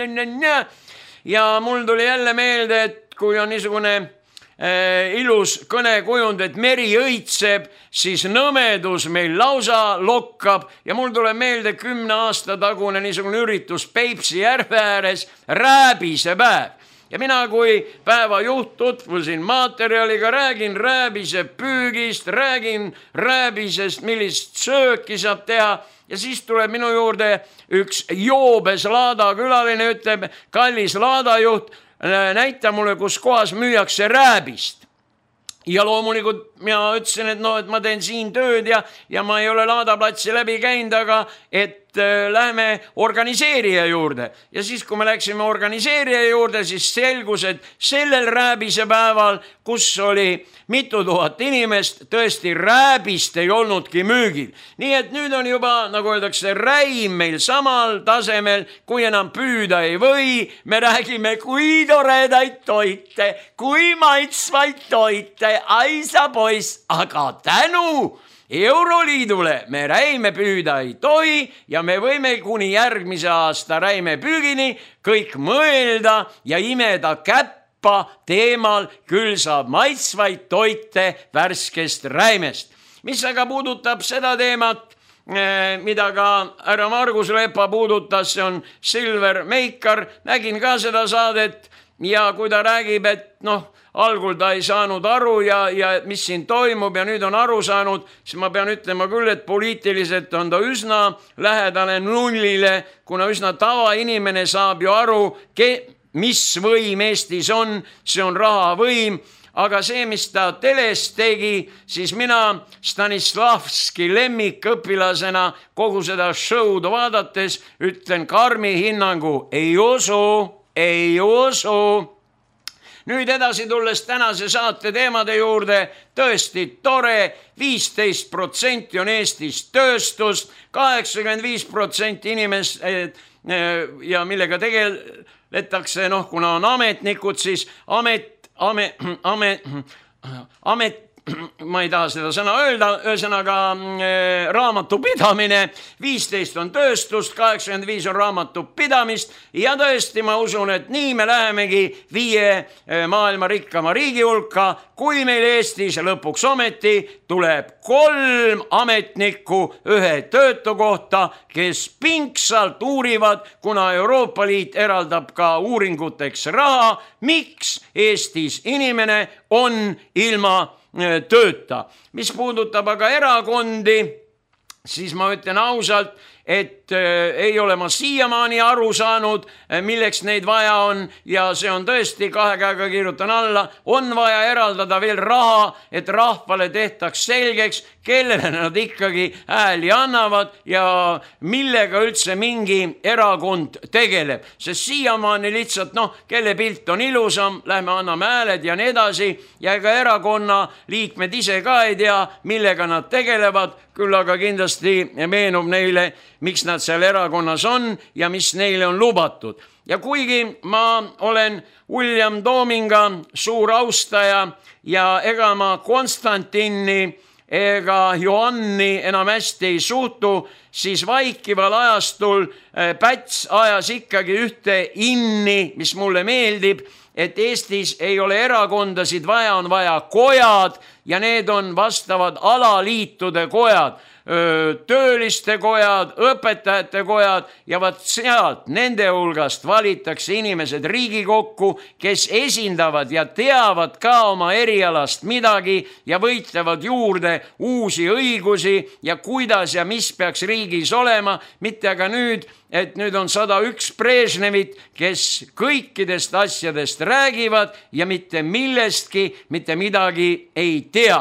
S4: ja mul tuli jälle meelde, et kui on niisugune ilus kõnekujund, et meri õitseb, siis nõmedus meil lausa lokkab ja mul tuleb meelde 10 aasta tagune niisugune üritus Peipsi järve ääres, rääbisepäev. Ja mina kui päevajuht tutvusin materjaliga, räägin rääbise püügist, räägin rääbisest, millist sööki saab teha ja siis tuleb minu juurde üks joobes laadakülaline, ütleb, kallis laadajuht, näita mulle, kus kohas müüakse rääbist. Ja loomulikult mina ütlesin, et ma teen siin tööd ja ma ei ole laadaplatsi läbi käinud, aga et lähme organiseerija juurde. Ja siis, kui me läksime organiseerija juurde, siis selgus, et sellel rääbisepäeval, kus oli mitu tuhat inimest, tõesti rääbist ei olnudki müügil. Nii et nüüd on juba, nagu öeldakse, räim meil samal tasemel, kui enam püüda ei või. Me räägime, kui toredaid toite, kui maitsvaid toite, ai sa poiss, aga tänu Euroliidule me räime püüda ei tohi ja me võime kuni järgmise aasta räimepüügini kõik mõelda ja imeda käppa teemal, küll saab maitsvaid toite värskest räimest. Mis aga puudutab seda teemat, mida ka härra Margus Lepa puudutas, see on Silver Meikar, nägin ka seda saadet ja kui ta räägib, et algul ta ei saanud aru ja mis siin toimub ja nüüd on aru saanud, siis ma pean ütlema küll, et poliitiliselt on ta üsna lähedane nullile, kuna üsna tavainimene saab ju aru, mis võim Eestis on, see on rahavõim, aga see, mis ta teles tegi, siis mina Stanislavski lemmikõpilasena kogu seda show'd vaadates ütlen karmi hinnangu, ei usu. Nüüd edasi tulles tänase saate teemade juurde, tõesti tore, 15% on Eestis tööstust, 85% inimest ja millega tegeletakse, kuna on ametnikud, siis ma ei taha seda sõna öelda, ühesõnaga raamatupidamine, 15 on tööstust, 85 on raamatupidamist ja tõesti ma usun, et nii me lähemegi 5 maailma rikkama riigi hulka, kui meil Eestis lõpuks ometi tuleb 3 ametnikku 1 töötu kohta, kes pingsalt uurivad, kuna Euroopa Liit eraldab ka uuringuteks raha, miks Eestis inimene on ilma tööta. Mis puudutab aga erakondi, siis ma ütlen ausalt, et ei ole ma siiamaani aru saanud, milleks neid vaja on ja see on tõesti 2 käega kirjutan alla, on vaja eraldada veel raha, et rahvale tehtaks selgeks, kellele nad ikkagi hääli annavad ja millega üldse mingi erakond tegeleb. Sest siiamaani lihtsalt, kelle pilt on ilusam, lähme anname hääled ja nii edasi ja ega erakonna liikmed ise ka ei tea, millega nad tegelevad, küll aga kindlasti meenub neile, miks nad seal erakonnas on ja mis neile on lubatud. Ja kuigi ma olen William Doominga suur austaja ja ega ma Konstantini ega Johanni enam hästi ei suhtu, siis vaikival ajastul Päts ajas ikkagi ühte inni, mis mulle meeldib, et Eestis ei ole erakondasid vaja, on vaja kojad ja need on vastavad alaliitude kojad, tööliste kojad, õpetajate kojad ja vaat sealt nende hulgast valitakse inimesed Riigikokku, kes esindavad ja teavad ka oma erialast midagi ja võitlevad juurde uusi õigusi ja kuidas ja mis peaks riigis olema, mitte aga nüüd, et nüüd on 101 Brežnevit, kes kõikidest asjadest räägivad ja mitte millestki, mitte midagi ei tea.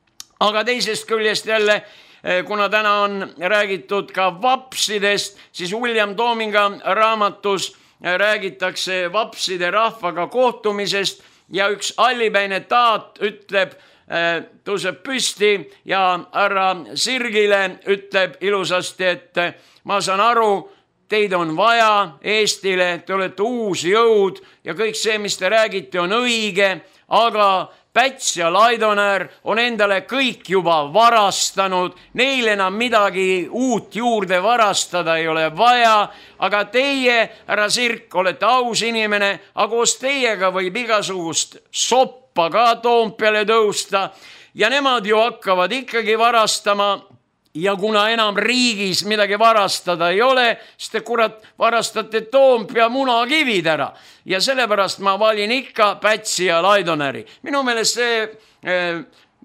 S4: Aga teisest küljest jälle, kuna täna on räägitud ka vapsidest, siis William Doominga raamatus räägitakse vapside rahvaga kohtumisest ja üks allipäine taat ütleb, tõuseb püsti ja härra Sirgile ütleb ilusasti, et ma saan aru, teid on vaja Eestile, te olete uus jõud ja kõik see, mis te räägite, on õige, aga Päts ja Laidoner on endale kõik juba varastanud, neil enam midagi uut juurde varastada ei ole vaja, aga teie, härra Sirk, olete aus inimene, aga koos teiega võib igasugust soppa ka Toompeale tõusta ja nemad ju hakkavad ikkagi varastama. Ja kuna enam riigis midagi varastada ei ole, siis te varastate Toompea munakivid ära. Ja sellepärast ma valin ikka Pätsi ja Laidoneri. Minu meelest see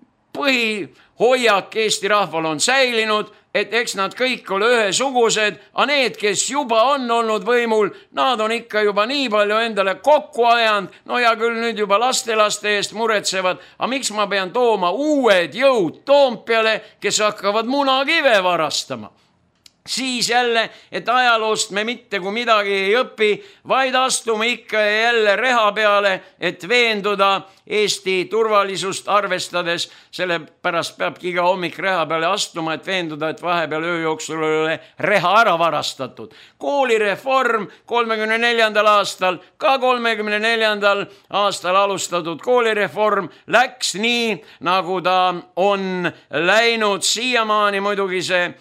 S4: põhihoiak Eesti rahval on säilinud, et eks nad kõik ole ühesugused, aga need, kes juba on olnud võimul, nad on ikka juba nii palju endale kokku ajanud, no ja küll nüüd juba lastelaste eest muretsevad, aga miks ma pean tooma uued jõud Toompeale, kes hakkavad munakive varastama? Siis jälle, et ajaloost me mitte kui midagi ei õpi, vaid astume ikka ja jälle reha peale, et veenduda Eesti turvalisust arvestades. Sellepärast peabki iga hommik reha peale astuma, et veenduda, et vahepeal öö jooksul ei ole reha ära varastatud. Koolireform 34. aastal, ka 34. aastal alustatud koolireform läks nii, nagu ta on läinud siiamaani, muidugi see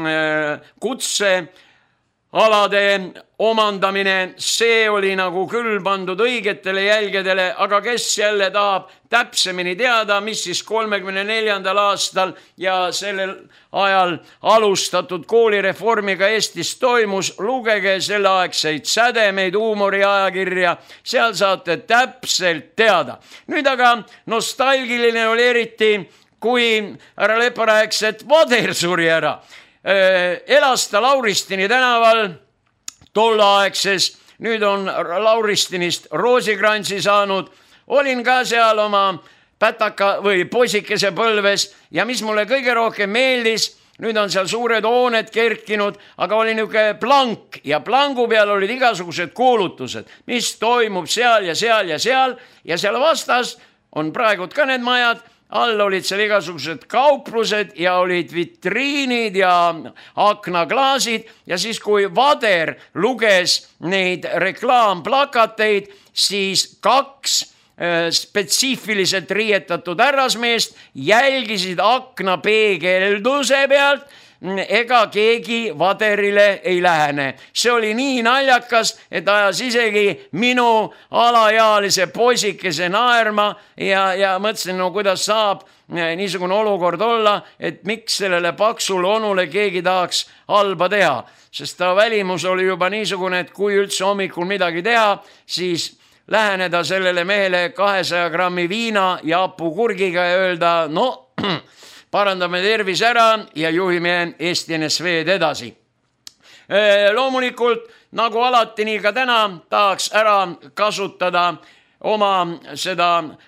S4: kutsealade omandamine, see oli nagu küll pandud õigetele jälgedele, aga kes jälle tahab täpsemini teada, mis siis 34. aastal ja sellel ajal alustatud koolireformiga Eestis toimus, lugege selleaegseid sädemeid, huumoriajakirja, seal saate täpselt teada. Nüüd aga nostalgiline oli eriti, kui härra Lepa rääkis, et Vader suri ära. Elas ta Lauristini tänaval tolleaegses, nüüd on Lauristinist Roosikransi saanud, olin ka seal oma pätaka või poisikese põlves ja mis mulle kõige rohkem meeldis, nüüd on seal suured hooned kerkinud, aga oli niisugune plank ja plangu peal olid igasugused kuulutused, mis toimub seal ja seal ja seal ja seal vastas on praegult ka need majad, all olid seal igasugused kauplused ja olid vitriinid ja aknaklaasid ja siis kui Vader luges neid reklaamplakateid, siis 2 spetsiifiliselt riietatud härrasmeest jälgisid akna peegelduse pealt, ega keegi Vaderile ei lähene. See oli nii naljakas, et ajas isegi minu alaealise poisikese naerma ja mõtlesin, no kuidas saab niisugune olukord olla, et miks sellele paksule onule keegi tahaks halba teha, sest ta välimus oli juba niisugune, et kui üldse hommikul midagi teha, siis läheneda sellele mehele 200 grammi viina ja hapukurgiga ja öelda, no parandame tervis ära ja juhime Eesti NSV-d edasi. Loomulikult, nagu alati, nii ka täna tahaks ära kasutada oma seda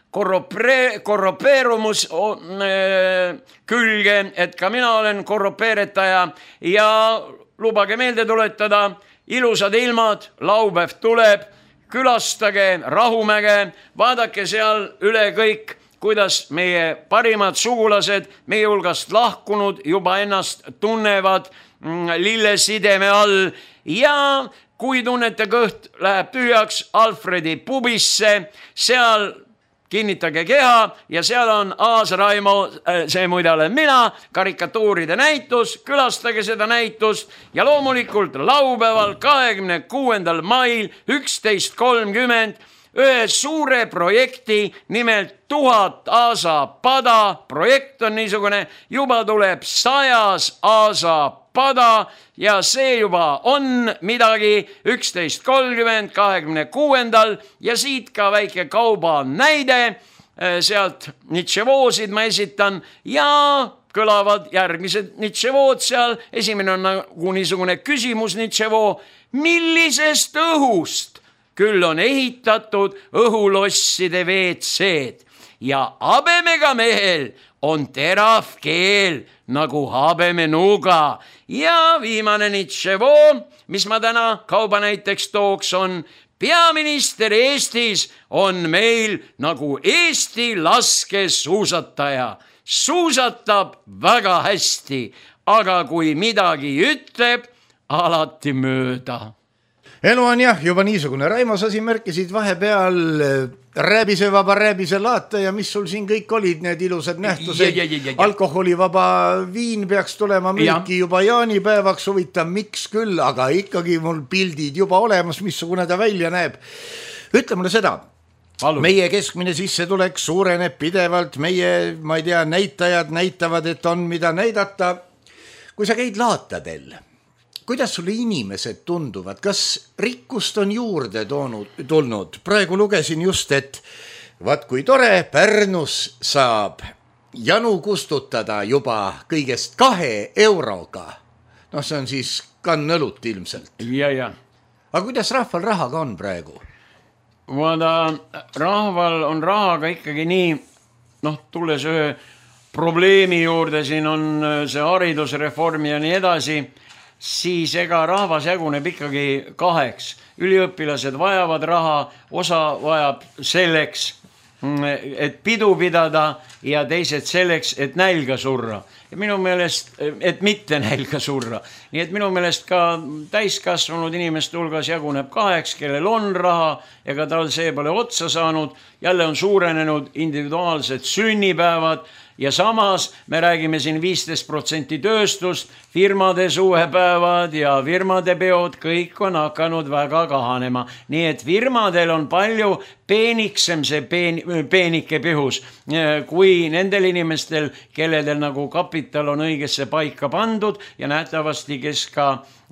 S4: korropeerumus külge, et ka mina olen korropeeretaja ja lubage meelde tuletada, ilusad ilmad, laupäev tuleb, külastage Rahumäge, vaadake seal üle kõik, kuidas meie parimad sugulased meie hulgast lahkunud juba ennast tunnevad lillesideme all ja kui tunnete kõht läheb tühjaks Alfredi pubisse, seal kinnitage keha ja seal on Aas Raimo, see muide olen mina, karikatuuride näitus, külastage seda näitust ja loomulikult laupäeval 26. mail 11.30 ühe suure projekti, nimelt 1000 Aasa pada, projekt on niisugune, juba tuleb 100 Aasa pada ja see juba on midagi 11.30, 26. ja siit ka väike kauba näide, sealt nitševoosid ma esitan ja kõlavad järgmised nitševood seal, esimene on nagu niisugune küsimus nitševoo, millisest õhust küll on ehitatud õhulosside WC-d ja habemega mehel on terav keel nagu habemenuga ja viimane nitševoo, mis ma täna kauba näiteks tooks, on peaminister Eestis on meil nagu Eesti laskesuusataja, suusatab väga hästi, aga kui midagi ütleb, alati mööda.
S3: Elu on jah, juba niisugune. Raimo, sa siin märkisid vahepeal rääbisevaba rääbise laata ja mis sul siin kõik olid need ilusad nähtused. Alkoholivaba viin peaks tulema müüki juba jaanipäevaks, huvitav miks küll, aga ikkagi mul pildid juba olemas, missugune ta välja näeb. Ütle mulle seda, meie keskmine sissetulek suureneb pidevalt, meie, ma ei tea, näitajad näitavad, et on mida näidata. Kui sa käid laatadel, kuidas sulle inimesed tunduvad? Kas rikkust on juurde tulnud? Praegu lugesin just, et vaat kui tore, Pärnus saab janu kustutada juba kõigest 2 euroga. No see on siis kannõlut ilmselt.
S4: Ja.
S3: Aga kuidas rahval rahaga on praegu?
S4: Vaada, rahval on rahaga ikkagi nii, tulles ühe probleemi juurde, siin on see haridusreform ja nii edasi, siis ega rahvas jaguneb ikkagi 2. Üliõpilased vajavad raha, osa vajab selleks, et pidu pidada ja teised selleks, et nälga surra. Ja minu meelest, et mitte nälga surra. Nii et minu meelest ka täiskasvanud inimeste hulgas jaguneb 2, kellel on raha, ega tal see pole otsa saanud. Jälle on suurenenud individuaalsed sünnipäevad ja samas me räägime siin 15% tööstust, firmade suvepäevad ja firmade peod, kõik on hakanud väga kahanema. Nii et firmadel on palju peeniksem see peenike pihus kui nendel inimestel, kelledel nagu kapital on õigesse paika pandud ja nähtavasti, kes ka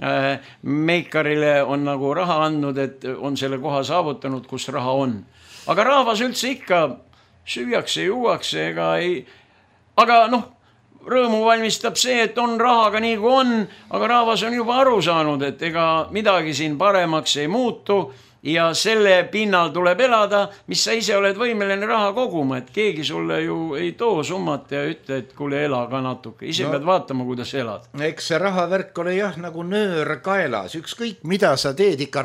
S4: meikarile on nagu raha andnud, et on selle koha saavutanud, kus raha on. Aga rahvas üldse ikka süüakse, juuakse, ega ei... Aga rõõmu valmistab see, et on rahaga nii kui on, aga rahvas on juba aru saanud, et ega midagi siin paremaks ei muutu ja selle pinnal tuleb elada, mis sa ise oled võimeline raha koguma, et keegi sulle ju ei too summat ja ütle, et kuule ela ka natuke, ise pead vaatama, kuidas elad.
S3: Eks see rahavärk ole jah nagu nöör kaelas, ükskõik mida sa teed, ikka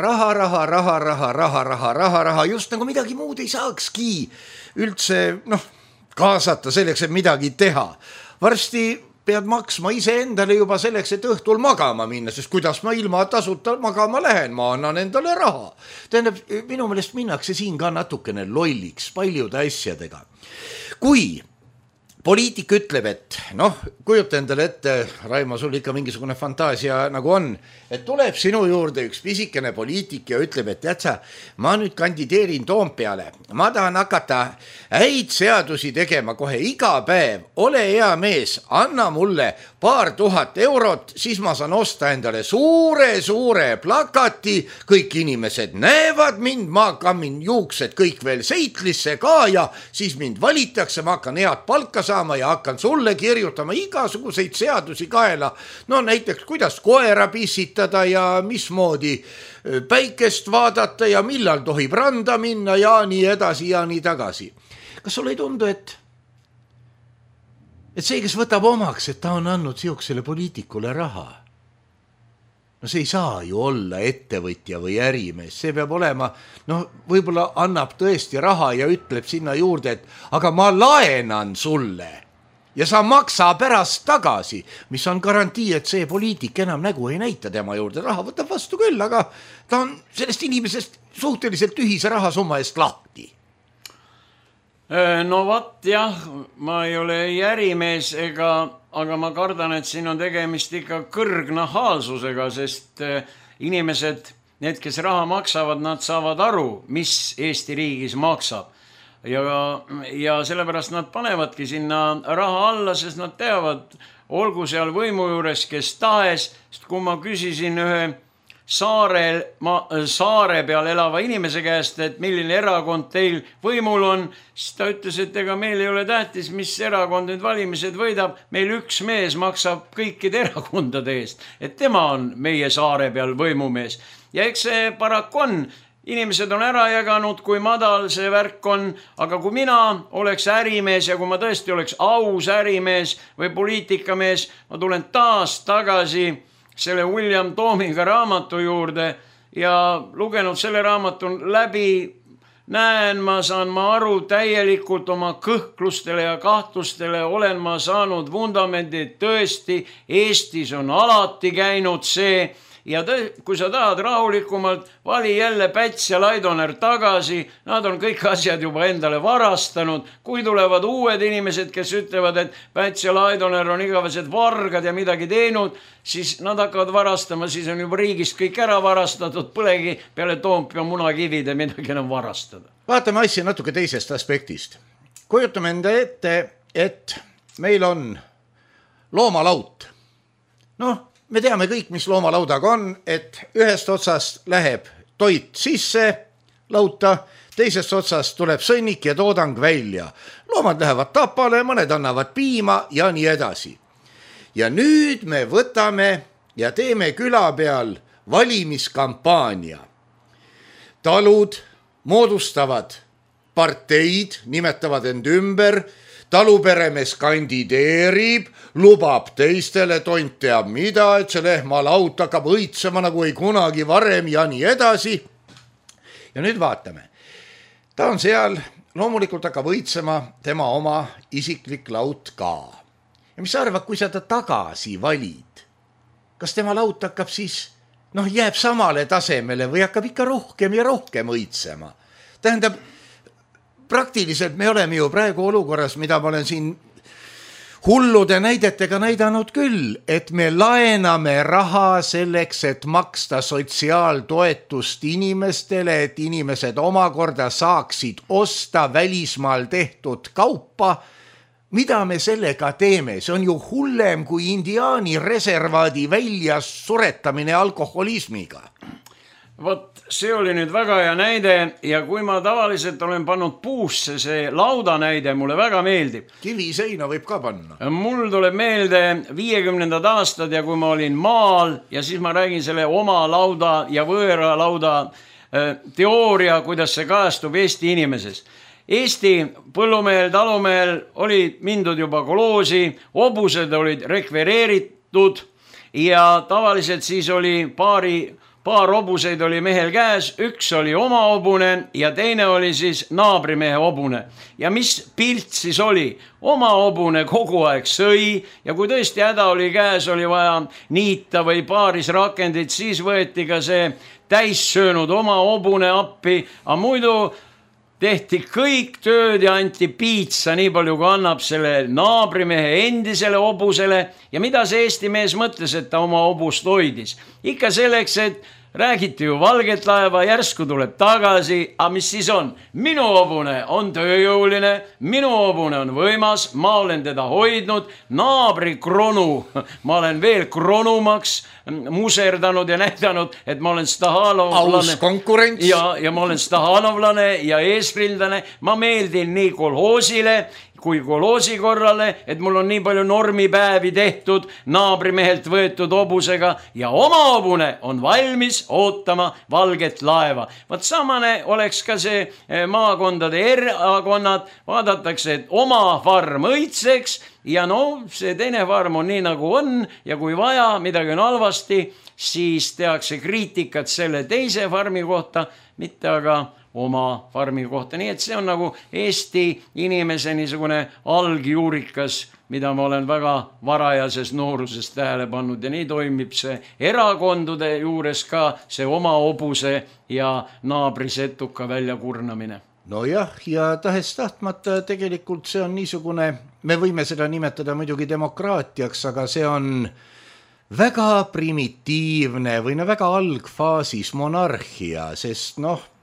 S3: raha, just nagu midagi muud ei saakski üldse kaasata selleks, et midagi teha. Varsti pead maksma iseendale juba selleks, et õhtul magama minna, sest kuidas ma ilma tasuta magama lähen, ma annan endale raha. Tähendab, minu meelest minnakse siin ka natukene lolliks paljude asjadega. Kui poliitik ütleb, et kujuta endale ette, Raimo, sul ikka mingisugune fantaasia nagu on, et tuleb sinu juurde üks pisikene poliitik ja ütleb, et tead sa, ma nüüd kandideerin Toompeale, ma tahan hakata häid seadusi tegema kohe iga päev, ole hea mees, anna mulle paar tuhat eurot, siis ma saan osta endale suure plakati, kõik inimesed näevad mind, ma kammin juuksed kõik veel seitlisse ka ja siis mind valitakse, ma hakkan head palka saama ja hakkan sulle kirjutama igasuguseid seadusi kaela. No näiteks, kuidas koera pissitada ja mismoodi päikest vaadata ja millal tohib randa minna ja nii edasi ja nii tagasi. Kas sulle ei tundu, et see, kes võtab omaks, et ta on andnud siuksele poliitikule raha? No see ei saa ju olla ettevõtja või ärimees, see peab olema, võib-olla annab tõesti raha ja ütleb sinna juurde, et aga ma laenan sulle ja sa maksa pärast tagasi, mis on garantii, et see poliitik enam nägu ei näita tema juurde, raha võtab vastu küll, aga ta on sellest inimesest suhteliselt ühise rahasumma eest lahti.
S4: No vat jah, ma ei ole ärimees aga ma kardan, et siin on tegemist ikka kõrgnahaalsusega, sest inimesed, need, kes raha maksavad, nad saavad aru, mis Eesti riigis maksab. Ja sellepärast nad panevadki sinna raha alla, sest nad teavad, olgu seal võimu juures, kes tahes, sest kui ma küsisin ühe saare peal elava inimese käest, et milline erakond teil võimul on, siis ta ütles, et ega meil ei ole tähtis, mis erakond nüüd valimised võidab, meil üks mees maksab kõikide erakondade eest, et tema on meie saare peal võimumees. Ja eks see paraku on, inimesed on ära jaganud, kui madal see värk on, aga kui mina oleks ärimees ja kui ma tõesti oleks aus ärimees või poliitikamees, ma tulen taas tagasi selle William Toomiga raamatu juurde ja lugenud selle raamatu läbi, saan ma aru täielikult oma kõhklustele ja kahtlustele, olen ma saanud vundamendi, tõesti Eestis on alati käinud see ja kui sa tahad rahulikumalt, vali jälle Päts ja Laidoner tagasi, nad on kõik asjad juba endale varastanud, kui tulevad uued inimesed, kes ütlevad, et Päts ja Laidoner on igavesed vargad ja midagi teinud, siis nad hakkavad varastama, siis on juba riigist kõik ära varastatud, põlegi peale Toompea munakivide midagi enam varastada.
S3: Vaatame asja natuke teisest aspektist. Kujutame enda ette, et meil on loomalaut. Me teame kõik, mis loomalaudaga on, et ühest otsast läheb toit sisse lauta, teisest otsast tuleb sõnnik ja toodang välja. Loomad lähevad tapale, mõned annavad piima ja nii edasi. Ja nüüd me võtame ja teeme küla peal valimiskampaania. Talud moodustavad parteid, nimetavad end ümber, taluperemees kandideerib, lubab teistele, tont teab mida, et see lehmalaut hakkab õitsema nagu ei kunagi varem ja nii edasi. Ja nüüd vaatame. Ta on seal, loomulikult hakkab õitsema tema oma isiklik laut ka. Ja mis sa arvad, kui sa ta tagasi valid? Kas tema laut hakkab siis, jääb samale tasemele või hakkab ikka rohkem ja rohkem õitsema? Tähendab, praktiliselt me oleme ju praegu olukorras, mida ma olen siin hullude näidetega näidanud küll, et me laename raha selleks, et maksta sotsiaaltoetust inimestele, et inimesed omakorda saaksid osta välismaal tehtud kaupa. Mida me sellega teeme? See on ju hullem kui indiaani reservaadi välja suretamine alkoholismiga.
S4: Vot see oli nüüd väga hea näide ja kui ma tavaliselt olen pannud puusse, see lauda näide mulle väga meeldib.
S3: Kiviseina võib ka panna.
S4: Mul tuleb meelde 50. aastad ja kui ma olin maal ja siis ma räägin selle oma lauda ja võõra lauda teooria, kuidas see kajastub Eesti inimeses. Eesti põllumehel, talumehel oli mindud juba koloosi, hobused olid rekvereeritud ja tavaliselt siis oli paar hobuseid oli mehel käes, üks oli oma hobune ja teine oli siis naabrimehe hobune. Ja mis pilt siis oli? Oma hobune kogu aeg sõi ja kui tõesti häda oli käes, oli vaja niita või paaris rakendit, siis võeti ka see täissöönud oma hobune appi, aga muidu tehti kõik tööd ja anti piitsa nii palju, kui annab selle naabrimehe endisele hobusele ja mida see Eesti mees mõtles, et ta oma hobust hoidis? Ikka selleks, et räägiti ju valget laeva, järsku tuleb tagasi, aga mis siis on? Minu hobune on tööjõuline, minu hobune on võimas, ma olen teda hoidnud, naabri kronu, ma olen veel kronumaks muserdanud ja näidanud, et ma olen stahanovlane.
S3: Aus konkurents.
S4: Ja ma olen stahanovlane ja eesrindlane, ma meeldin nii kolhoosile kui koloosi korrale, et mul on nii palju normipäevi tehtud naabrimehelt võetud hobusega ja oma hobune on valmis ootama valget laeva. Vaat samane oleks ka see maakondade erakonnad, vaadatakse, et oma farm õitseks ja see teine farm on nii nagu on ja kui vaja, midagi on halvasti, siis tehakse kriitikat selle teise farmi kohta, mitte aga oma farmi kohta. Nii et see on nagu Eesti inimese niisugune algjuurikas, mida ma olen väga varajases nooruses tähele pannud ja nii toimib see erakondude juures ka see oma hobuse ja naabri setuka väljakurnamine.
S3: Nojah, ja tahes tahtmata tegelikult see on niisugune, me võime seda nimetada muidugi demokraatiaks, aga see on väga primitiivne või väga algfaasis monarhia, sest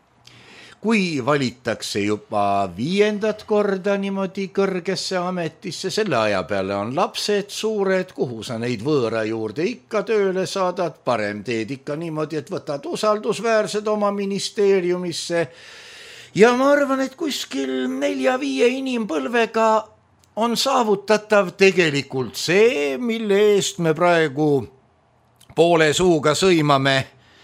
S3: kui valitakse juba 5. korda niimoodi kõrgesse ametisse, selle aja peale on lapsed suured, kuhu sa neid võõra juurde ikka tööle saadad, parem teed ikka niimoodi, et võtad usaldusväärsed oma ministeeriumisse. Ja ma arvan, et kuskil 4-5 inimpõlvega on saavutatav tegelikult see, mille eest me praegu poole suuga sõimame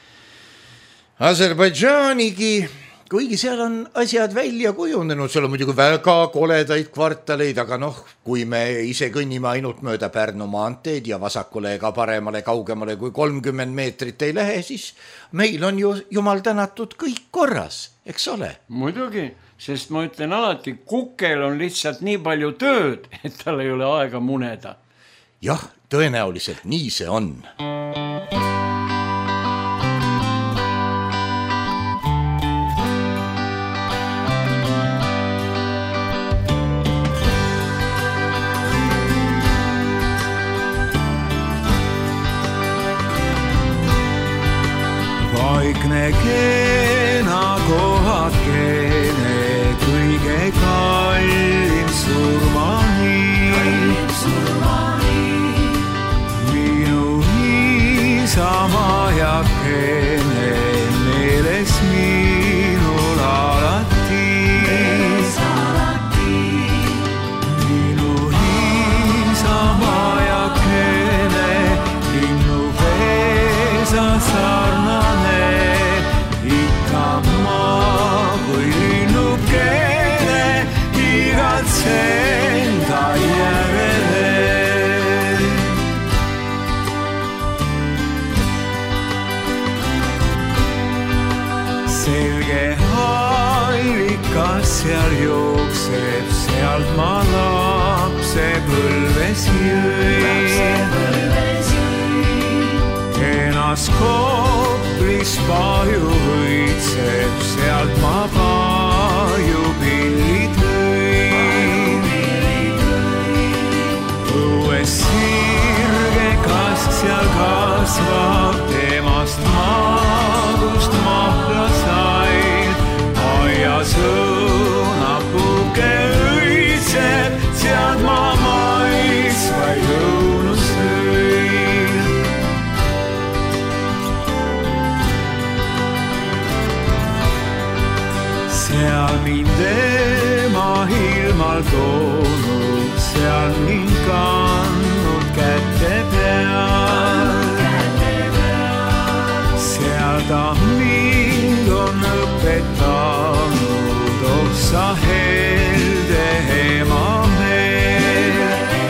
S3: Aserbaidžaanigi, kuigi seal on asjad välja kujunenud, seal on muidugi väga koledaid kvartaleid, aga kui me ise kõnnime ainult mööda Pärnu maanteed ja vasakule ega paremale kaugemale kui 30 meetrit ei lähe, siis meil on ju jumal tänatud kõik korras, eks ole?
S4: Muidugi, sest ma ütlen alati, kukel on lihtsalt nii palju tööd, et tal ei ole aega muneda.
S3: Jah, tõenäoliselt nii see on.
S5: Vaikne keena kohakene, kõige kallim surmahiin. Minu isamajakene meeles minul alati. Minu isamajakene linnu peesa sarnane. Senda järele. Selge allikas seal jookseb, sealt ma lapse põlves jõin. Enas Koplis paju võitseb, sealt ma paju pillid sirge kask seal kasvab, temast maagust mahla sain. Aias õunapuke õitseb, sealt ma maisvaid õunu sõin. ta mind on õpetanud, oh sa helde emameel.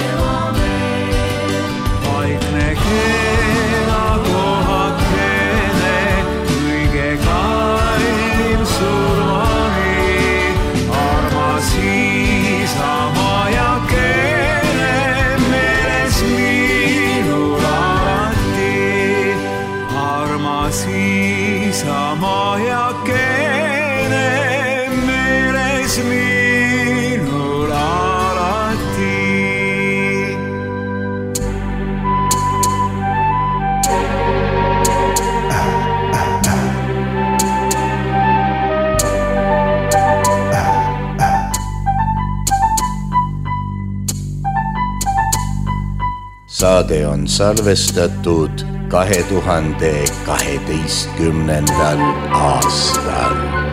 S5: Vaikne kena kohakene, kõige kallim surmani, armas Isamaa ja kene meeles minul alati, armas Isamaa ja kene meeles minul alati.
S3: Saade on salvestatud 2012. aastal.